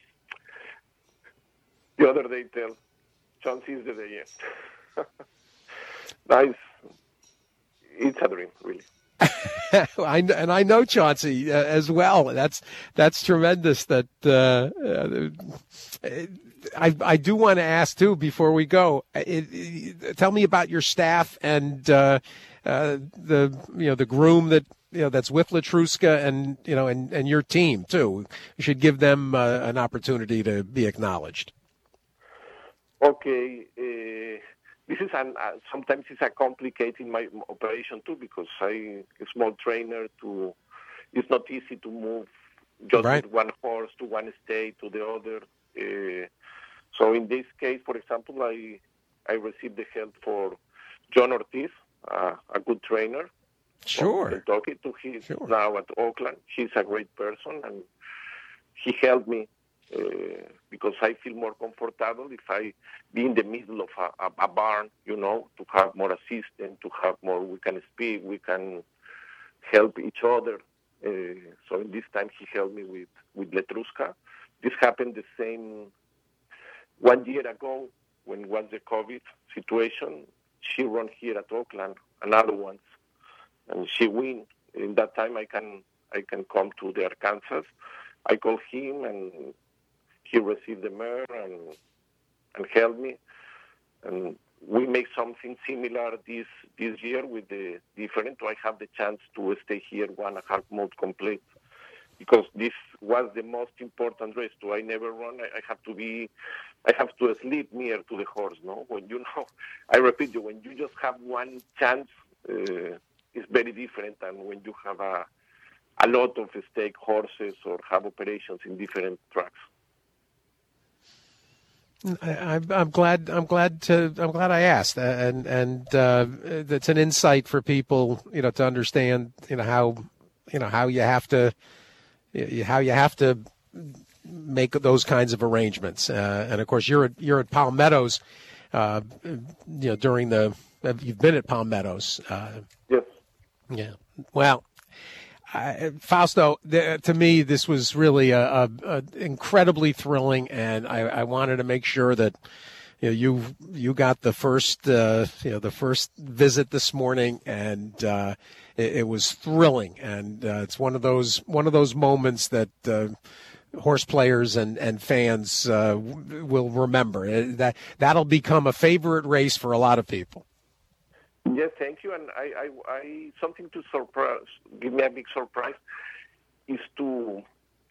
the other day, tell, Chauncey is the day, yeah. Nice. It's a dream, really. I, and I know Chauncey uh, as well. That's that's tremendous. That uh, uh, I I do want to ask too before we go. It, it, tell me about your staff and uh, uh, the you know the groom that you know that's with Letruska and you know and, and your team too. You should give them uh, an opportunity to be acknowledged. Okay. Uh... This is an, uh, sometimes it's a complicated my operation too because I a small trainer to it's not easy to move just right. with one horse to one state to the other. Uh, so in this case, for example, I I received the help for John Ortiz, uh, a good trainer. Sure. From Kentucky to he's sure. now at Oakland. He's a great person and he helped me. Uh, because I feel more comfortable if I be in the middle of a, a, a barn, you know, to have more assistance, to have more, we can speak, we can help each other. Uh, so in this time he helped me with, with Letruska. This happened the same one year ago when was the COVID situation. She ran here at Oakland, another one, and she win. In that time I can I can come to the Arkansas. I call him and he received the mare and and helped me, and we make something similar this this year with the different. I have the chance to stay here one and a half month complete because this was the most important race. So I never run. I, I have to be, I have to sleep near to the horse. No, when you know, I repeat you, when you just have one chance, uh, it's very different than when you have a a lot of stake horses or have operations in different tracks. I, I'm glad. I'm glad to. I'm glad I asked, and and uh, that's an insight for people, you know, to understand, you know, how, you know, how you have to, how you have to make those kinds of arrangements. Uh, and of course, you're at you're at Palmettos, uh, you know, during the. You've been at Palmettos. Uh, yes. Yeah. Well. Uh, Fausto, the, to me, this was really a, a, a incredibly thrilling, and I, I wanted to make sure that you know, you you got the first uh, you know the first visit this morning, and uh, it, it was thrilling, and uh, it's one of those one of those moments that uh, horse players and and fans uh, will remember. That that'll become a favorite race for a lot of people. Yes, thank you. And I, I, I something to surprise, give me a big surprise, is to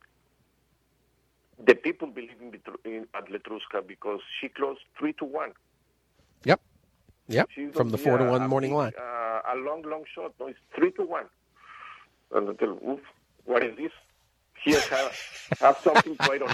the people believing in at Letruska because she closed three to one. Yep, yep. She's From the four to one morning big, line. Uh, a long, long shot. No, it's three to one. And I tell, oof, what is this? Here have, have something to I don't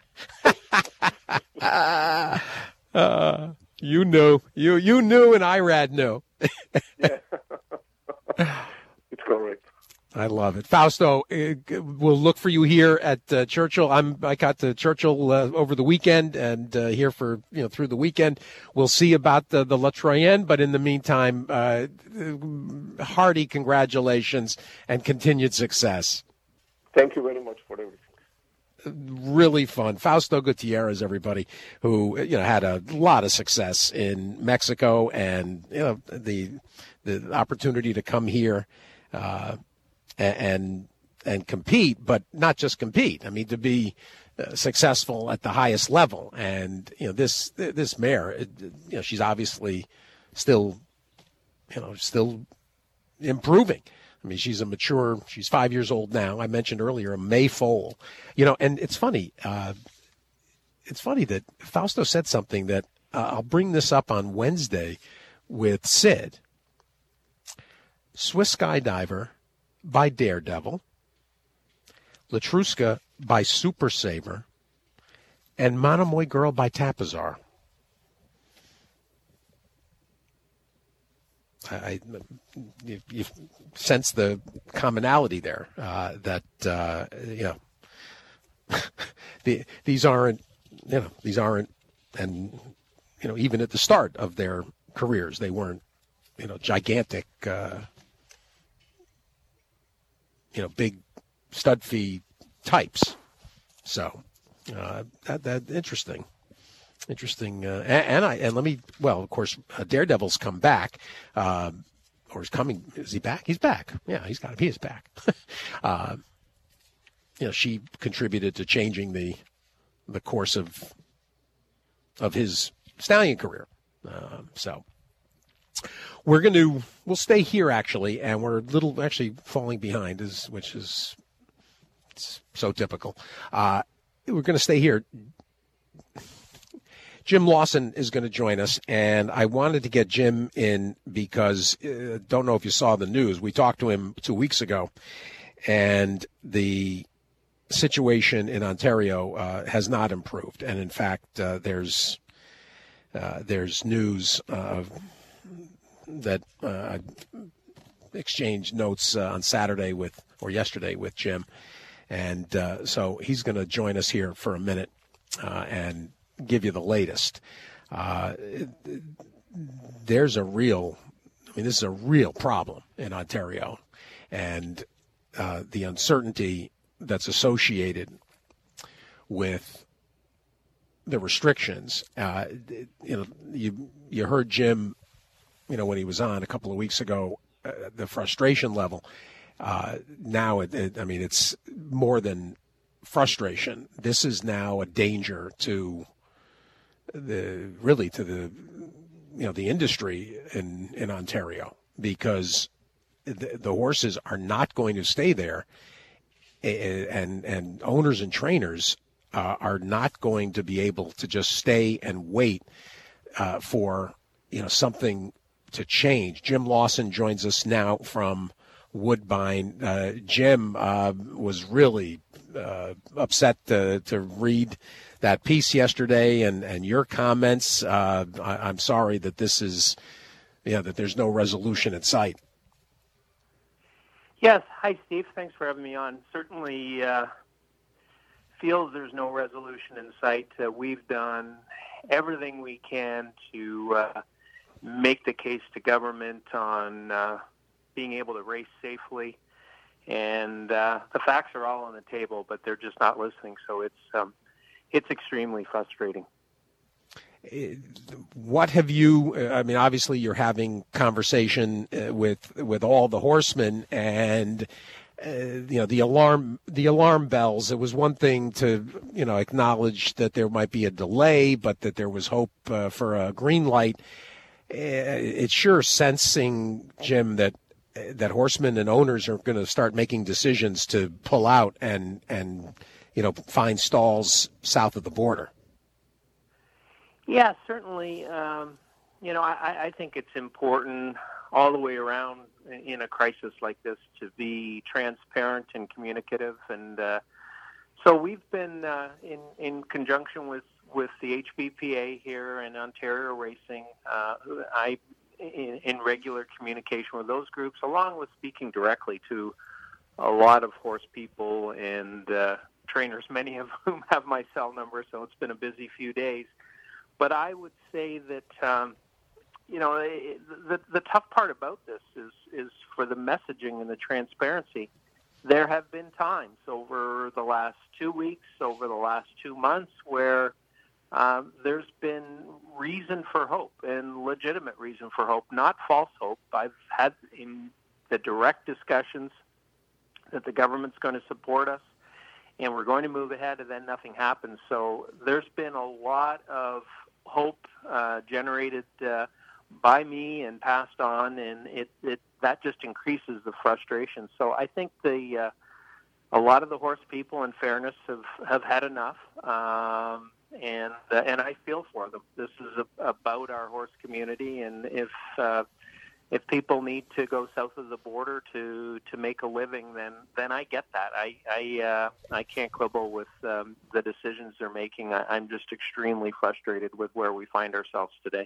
know. uh, you knew, you you knew, and Irad knew. Yeah, it's correct. I love it. Fausto, we'll look for you here at uh, Churchill. I'm I got to Churchill uh, over the weekend and uh, here for you know through the weekend. We'll see about the the La Troyenne, but in the meantime, uh, hearty congratulations and continued success. Thank you very much for everything. Really fun. Fausto Gutierrez, everybody, who you know had a lot of success in Mexico, and you know the the opportunity to come here uh, and and compete, but not just compete. I mean, to be uh, successful at the highest level. And you know this this mare, it, you know, she's obviously still you know still improving. I mean, she's a mature, she's five years old now. I mentioned earlier a May foal. You know, and it's funny. Uh, it's funny that Fausto said something that uh, I'll bring this up on Wednesday with Sid. Swiss Skydiver by Daredevil, Letruska by Super Saver, and Monomoy Girl by Tapazar. I, you, you sense the commonality there. Uh, that uh, you know, the, these aren't you know these aren't, and you know even at the start of their careers they weren't you know gigantic uh, you know big stud fee types. So uh, that that interesting. Interesting, uh, and, and I and let me. Well, of course, uh, Daredevil's come back uh, or is coming. Is he back? He's back. Yeah, he's got to be. He's back. uh, you know, she contributed to changing the the course of of his stallion career. Uh, so we're going to we'll stay here actually, and we're a little actually falling behind, is which is so typical. Uh, we're going to stay here. Jim Lawson is going to join us, and I wanted to get Jim in because uh, don't know if you saw the news. We talked to him two weeks ago, and the situation in Ontario uh, has not improved. And in fact, uh, there's uh, there's news uh, that uh, I exchanged notes uh, on Saturday with or yesterday with Jim, and uh, so he's going to join us here for a minute uh, and give you the latest. Uh, there's a real, I mean, this is a real problem in Ontario, and uh, the uncertainty that's associated with the restrictions. Uh, you know, you you heard Jim, you know, when he was on a couple of weeks ago, uh, the frustration level. Uh, now, it, it, I mean, it's more than frustration. This is now a danger to the really to the you know the industry in in Ontario, because the, the horses are not going to stay there, and and owners and trainers uh, are not going to be able to just stay and wait uh, for you know something to change. Jim Lawson joins us now from Woodbine. Uh, Jim uh, was really uh, upset to, to read that piece yesterday, and, and your comments. Uh, I, I'm sorry that this is, yeah, that there's no resolution in sight. Yes. Hi, Steve. Thanks for having me on. Certainly uh, feels there's no resolution in sight. Uh, we've done everything we can to uh, make the case to government on uh, being able to race safely. And uh, the facts are all on the table, but they're just not listening. So it's um, it's extremely frustrating. What have you, I mean, obviously you're having conversation with with all the horsemen, and uh, you know the alarm the alarm bells. It was one thing to you know acknowledge that there might be a delay, but that there was hope uh, for a green light. Uh, it's sure sensing, Jim, that that horsemen and owners are going to start making decisions to pull out and and you know find stalls south of the border. Yeah, certainly. Um, you know, I, I think it's important all the way around in a crisis like this to be transparent and communicative. And uh, so we've been uh, in in conjunction with, with the H B P A here in Ontario Racing. Uh, I in, in regular communication with those groups, along with speaking directly to a lot of horse people and uh, trainers, many of whom have my cell number. So it's been a busy few days. But I would say that, um, you know, the, the tough part about this is, is for the messaging and the transparency. There have been times over the last two weeks, over the last two months, where um, there's been reason for hope and legitimate reason for hope, not false hope. I've had in the direct discussions that the government's going to support us and we're going to move ahead, and then nothing happens. So there's been a lot of hope uh, generated uh, by me and passed on, and it, it that just increases the frustration. So I think the uh, a lot of the horse people, in fairness, have, have had enough, um, and uh, and I feel for them. This is a, about our horse community, and if uh, if people need to go south of the border to, to make a living, then then I get that. I I uh, I can't quibble with um, the decisions they're making. I, I'm just extremely frustrated with where we find ourselves today.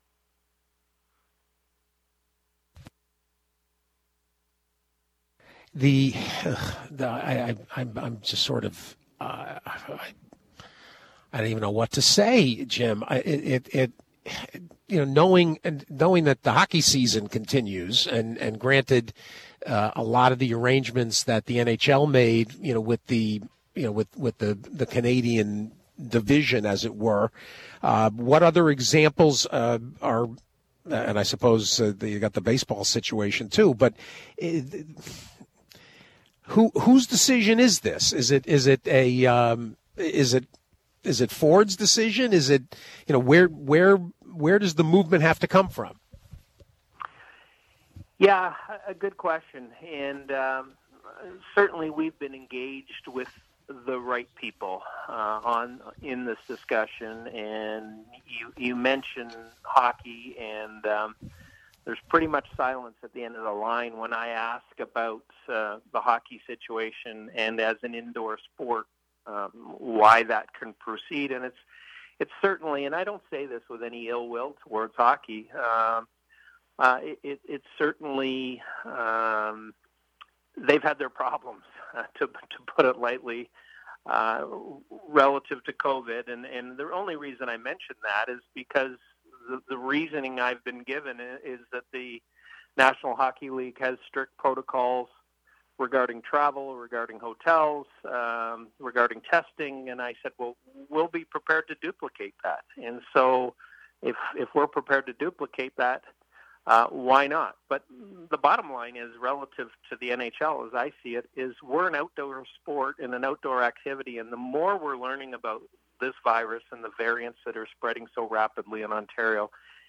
The, the I, I I'm I'm just sort of uh, I, I don't even know what to say, Jim. I, it it. it You know, knowing and knowing that the hockey season continues, and and granted, uh, a lot of the arrangements that the N H L made, you know, with the you know with with the the Canadian division, as it were. Uh, what other examples uh, are and I suppose uh, you got the baseball situation too. But uh, who whose decision is this? Is it is it a um, is it is it Ford's decision? Is it, you know, where where where does the movement have to come from? Yeah, a good question, and um, certainly we've been engaged with the right people uh, on in this discussion, and you you mentioned hockey, and um, there's pretty much silence at the end of the line when I ask about uh, the hockey situation and as an indoor sport, um, why that can proceed, and it's it's certainly, and I don't say this with any ill will towards hockey, um, uh, it, it, it's certainly um, they've had their problems, uh, to to put it lightly, uh, relative to COVID. And, and the only reason I mention that is because the, the reasoning I've been given is that the National Hockey League has strict protocols regarding travel, regarding hotels, um, regarding testing. And I said, well, we'll be prepared to duplicate that. And so if if we're prepared to duplicate that, Uh, why not? But the bottom line is, relative to the N H L, as I see it, is we're an outdoor sport and an outdoor activity, and the more we're learning about this virus and the variants that are spreading so rapidly in Ontario,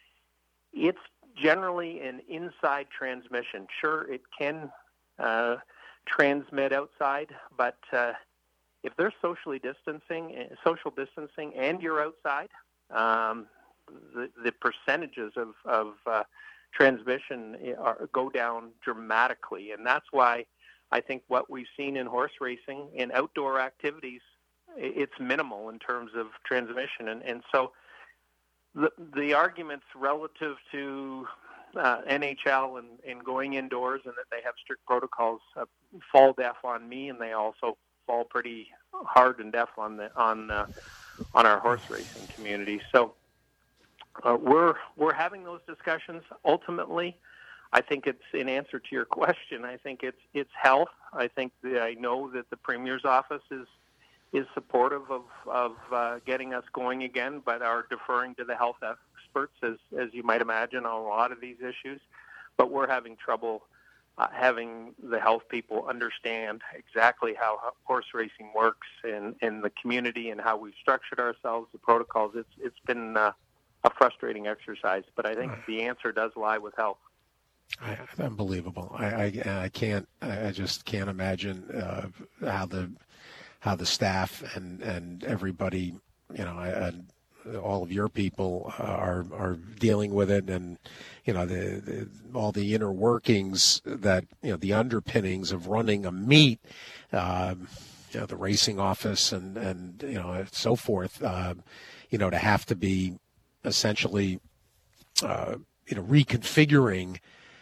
it's generally an inside transmission. Sure, it can uh, transmit outside, but uh, if there's socially distancing, social distancing, and you're outside, um, the, the percentages of, of uh, transmission are, go down dramatically, and that's why I think what we've seen in horse racing, in outdoor activities, it's minimal in terms of transmission. And, and so the, the arguments relative to uh, N H L and, and going indoors and that they have strict protocols uh, fall deaf on me, and they also fall pretty hard and deaf on the on uh, on our horse racing community. So Uh, we're we're having those discussions. Ultimately, I think it's in answer to your question. I think it's it's health. I think the, I know that the Premier's office is is supportive of of uh, getting us going again, but are deferring to the health experts, as as you might imagine, on a lot of these issues. But we're having trouble uh, having the health people understand exactly how horse racing works in in the community and how we've structured ourselves, the protocols. It's it's been uh, a frustrating exercise, but I think the answer does lie with health. I, unbelievable. I, I, I can't. I just can't imagine uh, how the how the staff and, and everybody, you know, and all of your people are are dealing with it, and you know the, the all the inner workings that you know the underpinnings of running a meet, um, you know, the racing office and and you know so forth. Uh, you know, to have to be essentially, uh, you know, reconfiguring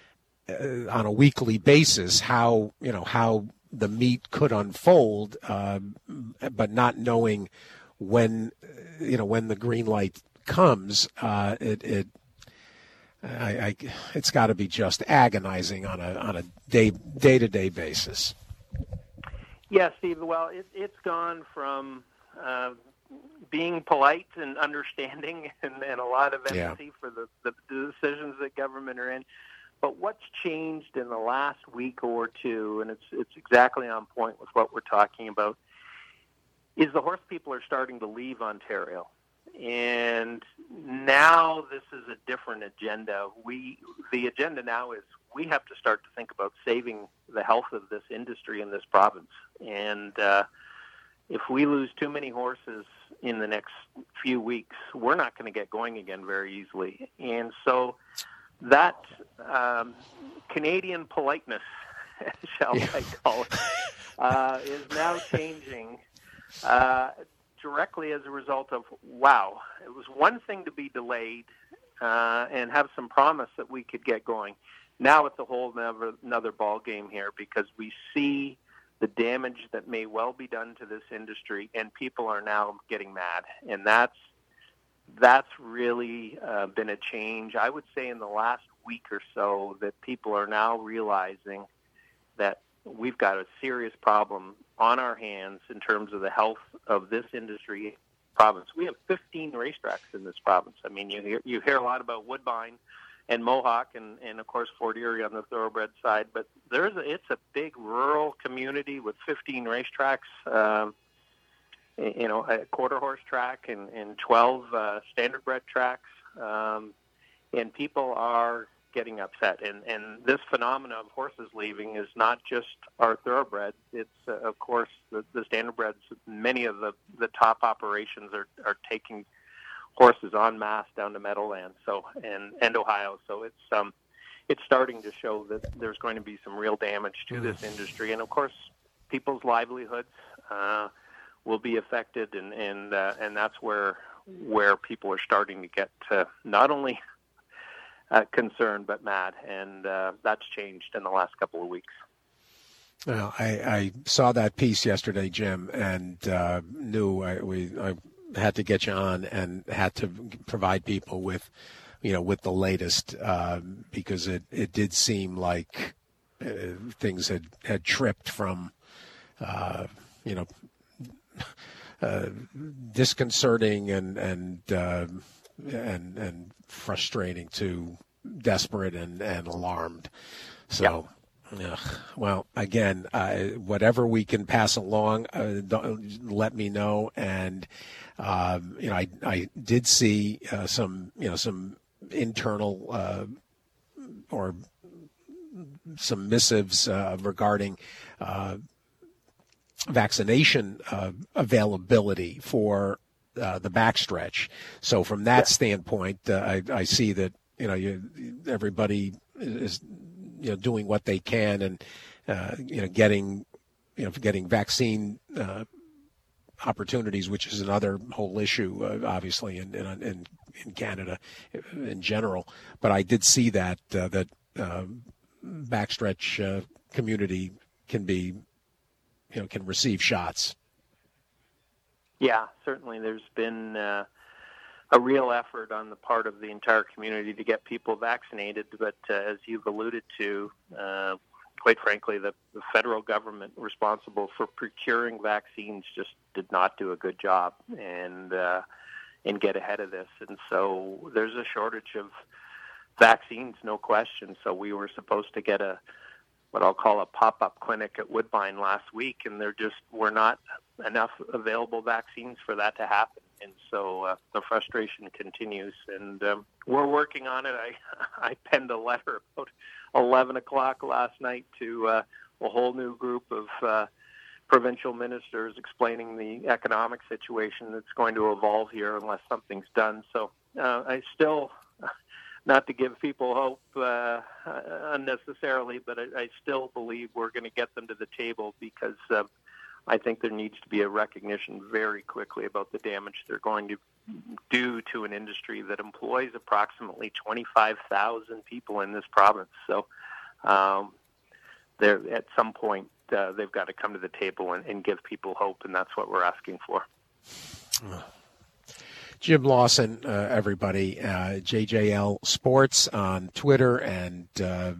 uh, on a weekly basis how, you know, how the meet could unfold, uh, but not knowing when, you know, when the green light comes, uh, it, it, I, I it's got to be just agonizing on a on a day day to day basis. Yeah, Steve. Well, it, it's gone from Uh, being polite and understanding and, and a lot of empathy yeah. for the, the decisions that government are in. But what's changed in the last week or two, and it's it's exactly on point with what we're talking about, is the horse people are starting to leave Ontario. And now this is a different agenda. We the agenda now is we have to start to think about saving the health of this industry in this province. And uh, if we lose too many horses in the next few weeks, we're not going to get going again very easily. And so that um, Canadian politeness, shall yeah. I call it, uh, is now changing uh, directly as a result of, wow, it was one thing to be delayed uh, and have some promise that we could get going. Now it's a whole another, another ball game here, because we see the damage that may well be done to this industry, and people are now getting mad. And that's that's really uh, been a change, I would say, in the last week or so, that people are now realizing that we've got a serious problem on our hands in terms of the health of this industry province. We have fifteen racetracks in this province. I mean, you hear, you hear a lot about Woodbine and Mohawk, and, and of course Fort Erie on the thoroughbred side. But there's a, it's a big rural community with fifteen racetracks, um, you know, a quarter horse track and, and twelve uh, standardbred tracks, um, and people are getting upset. And, and this phenomena of horses leaving is not just our thoroughbreds. It's, uh, of course, the, the standardbreds. Many of the, the top operations are, are taking horses en masse down to Meadowlands, so and, and Ohio. So it's um it's starting to show that there's going to be some real damage to this industry, and of course, people's livelihoods uh, will be affected, and and uh, and that's where where people are starting to get uh, not only uh, concerned but mad, and uh, that's changed in the last couple of weeks. Well, I, I saw that piece yesterday, Jim, and uh, knew I, we I. had to get you on and had to provide people with, you know, with the latest, uh, because it, it did seem like uh, things had, had tripped from, uh, you know, uh, disconcerting and, and, uh, and, and frustrating to desperate and, and alarmed. So, yeah. Yeah. Well, again, uh, whatever we can pass along, uh, don't, let me know. And um, you know, I I did see uh, some you know some internal uh, or some missives uh, regarding uh, vaccination uh, availability for uh, the backstretch. So from that yeah. standpoint, uh, I I see that you know you, everybody is. You know, doing what they can, and uh, you know, getting you know, getting vaccine uh, opportunities, which is another whole issue, uh, obviously, in, in in Canada in general. But I did see that uh, that uh, backstretch uh, community can be, you know, can receive shots. Yeah, certainly. There's been Uh... a real effort on the part of the entire community to get people vaccinated, but uh, as you've alluded to, uh, quite frankly, the, the federal government responsible for procuring vaccines just did not do a good job and uh, and get ahead of this. And so there's a shortage of vaccines, no question. So we were supposed to get a what I'll call a pop-up clinic at Woodbine last week, and there just were not enough available vaccines for that to happen. And so uh, the frustration continues, and um, we're working on it. I I penned a letter about eleven o'clock last night to uh, a whole new group of uh, provincial ministers explaining the economic situation that's going to evolve here unless something's done. So uh, I still, not to give people hope uh, unnecessarily, but I, I still believe we're going to get them to the table because uh, I think there needs to be a recognition very quickly about the damage they're going to do to an industry that employs approximately twenty-five thousand people in this province. So um, they're, at some point, uh, they've got to come to the table and, and give people hope, and that's what we're asking for. Jim Lawson, uh, everybody, uh, J J L Sports on Twitter and uh,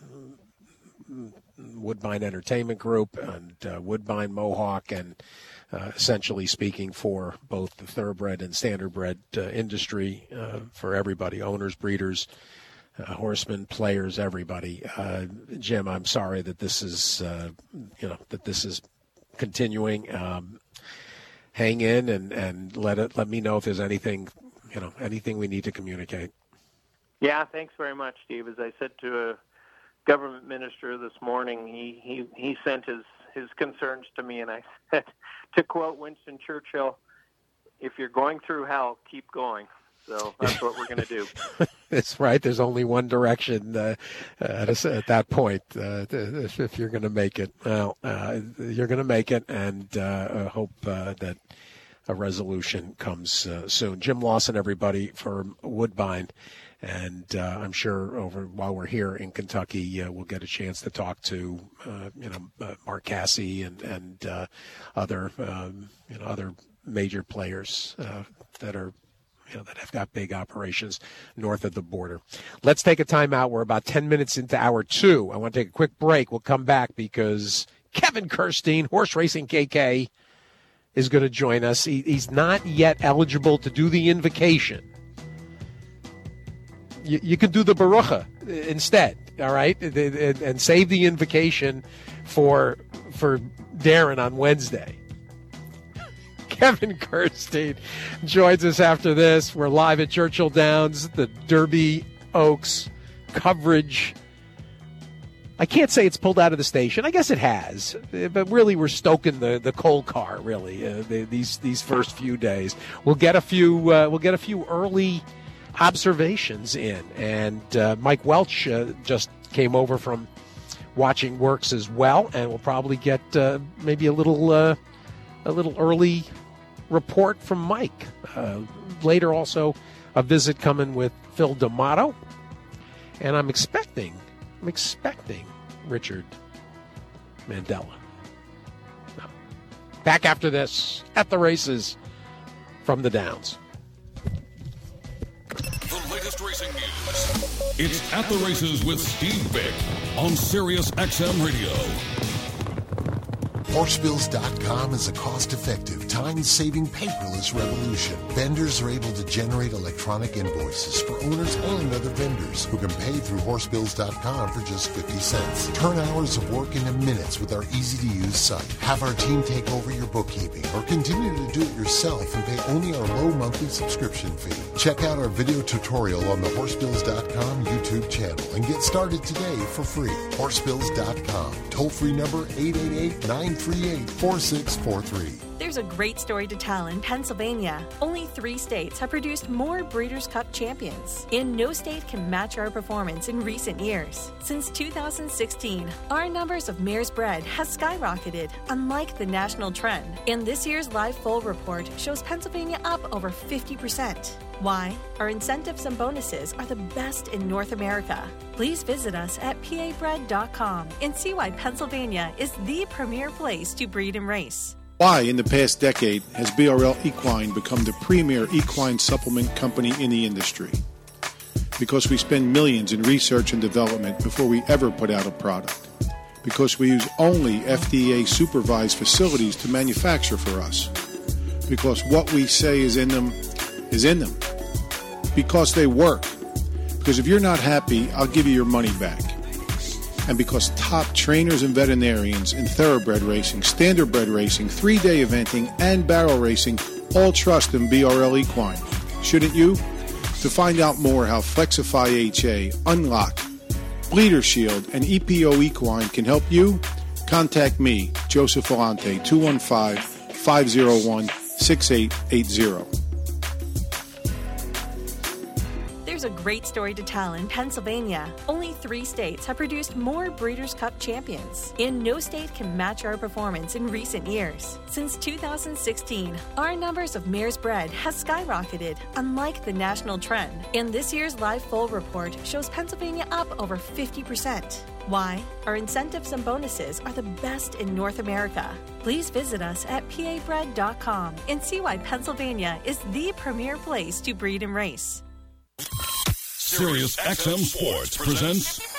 Woodbine Entertainment Group and uh, Woodbine Mohawk, and uh, essentially speaking for both the thoroughbred and standardbred uh, industry, uh, for everybody, owners, breeders, uh, horsemen, players, everybody. Uh, Jim, I'm sorry that this is, uh, you know, that this is continuing. Um, hang in and, and let it, let me know if there's anything, you know, anything we need to communicate. Yeah, thanks very much, Steve. As I said to a government minister this morning, he, he, he sent his, his concerns to me, and I said, to quote Winston Churchill, if you're going through hell, keep going. So that's what we're going to do. That's right. There's only one direction uh, at, a, at that point. Uh, if you're going to make it, well, uh, you're going to make it, and uh, I hope uh, that a resolution comes uh, soon. Jim Lawson, everybody, for Woodbine. And uh, I'm sure over while we're here in Kentucky, uh, we'll get a chance to talk to, uh, you know, uh, Mark Casse and and uh, other, um, you know, other major players uh, that are, you know, that have got big operations north of the border. Let's take a time out. We're about ten minutes into hour two. I want to take a quick break. We'll come back because Kevin Kirstein, Horse Racing K K, is going to join us. He, he's not yet eligible to do the invocation. you, you can do the Barucha instead, all right, and, and save the invocation for for Darren on Wednesday. Kevin Kirstein joins us after this. We're live at Churchill Downs, the Derby Oaks coverage. I can't say it's pulled out of the station. I guess it has, but really we're stoking the, the coal car. Really, uh, the, these these first few days, we'll get a few uh, we'll get a few early observations in. And uh, Mike Welch uh, just came over from watching works as well, and we'll probably get uh, maybe a little uh, a little early report from Mike uh, later. Also, a visit coming with Phil D'Amato, and I'm expecting. I'm expecting Richard Mandella. No. Back after this at the races from the Downs. The latest racing news. It's At the Races with Steve Bick on Sirius X M Radio. Horsebills dot com is a cost-effective, time-saving, paperless revolution. Vendors are able to generate electronic invoices for owners and other vendors who can pay through Horsebills dot com for just fifty cents. Turn hours of work into minutes with our easy-to-use site. Have our team take over your bookkeeping or continue to do it yourself and pay only our low monthly subscription fee. Check out our video tutorial on the Horsebills dot com YouTube channel and get started today for free. Horsebills dot com. Toll-free number eight eight eight, nine three eight, four six four three. There's a great story to tell in Pennsylvania. Only three states have produced more Breeders' Cup champions, and no state can match our performance in recent years. Since two thousand sixteen, our numbers of mares bred has skyrocketed, unlike the national trend. And this year's live foal report shows Pennsylvania up over fifty percent. Why? Our incentives and bonuses are the best in North America. Please visit us at P A bred dot com and see why Pennsylvania is the premier place to breed and race. Why, in the past decade, has B R L Equine become the premier equine supplement company in the industry? Because we spend millions in research and development before we ever put out a product. Because we use only F D A-supervised facilities to manufacture for us. Because what we say is in them is in them. Because they work. Because if you're not happy, I'll give you your money back. And because top trainers and veterinarians in thoroughbred racing, standardbred racing, three-day eventing, and barrel racing all trust in B R L Equine. Shouldn't you? To find out more how Flexify H A, Unlock, Bleeder Shield, and E P O Equine can help you, contact me, Joseph Volante, two one five, five zero one, six eight eight zero. There's a great story to tell in Pennsylvania. Only three states have produced more Breeders' Cup champions, and no state can match our performance in recent years. Since two thousand sixteen, our numbers of mares bred has skyrocketed, unlike the national trend. And this year's live foal report shows Pennsylvania up over fifty percent. Why? Our incentives and bonuses are the best in North America. Please visit us at P A bred dot com and see why Pennsylvania is the premier place to breed and race. Sirius X M Sports presents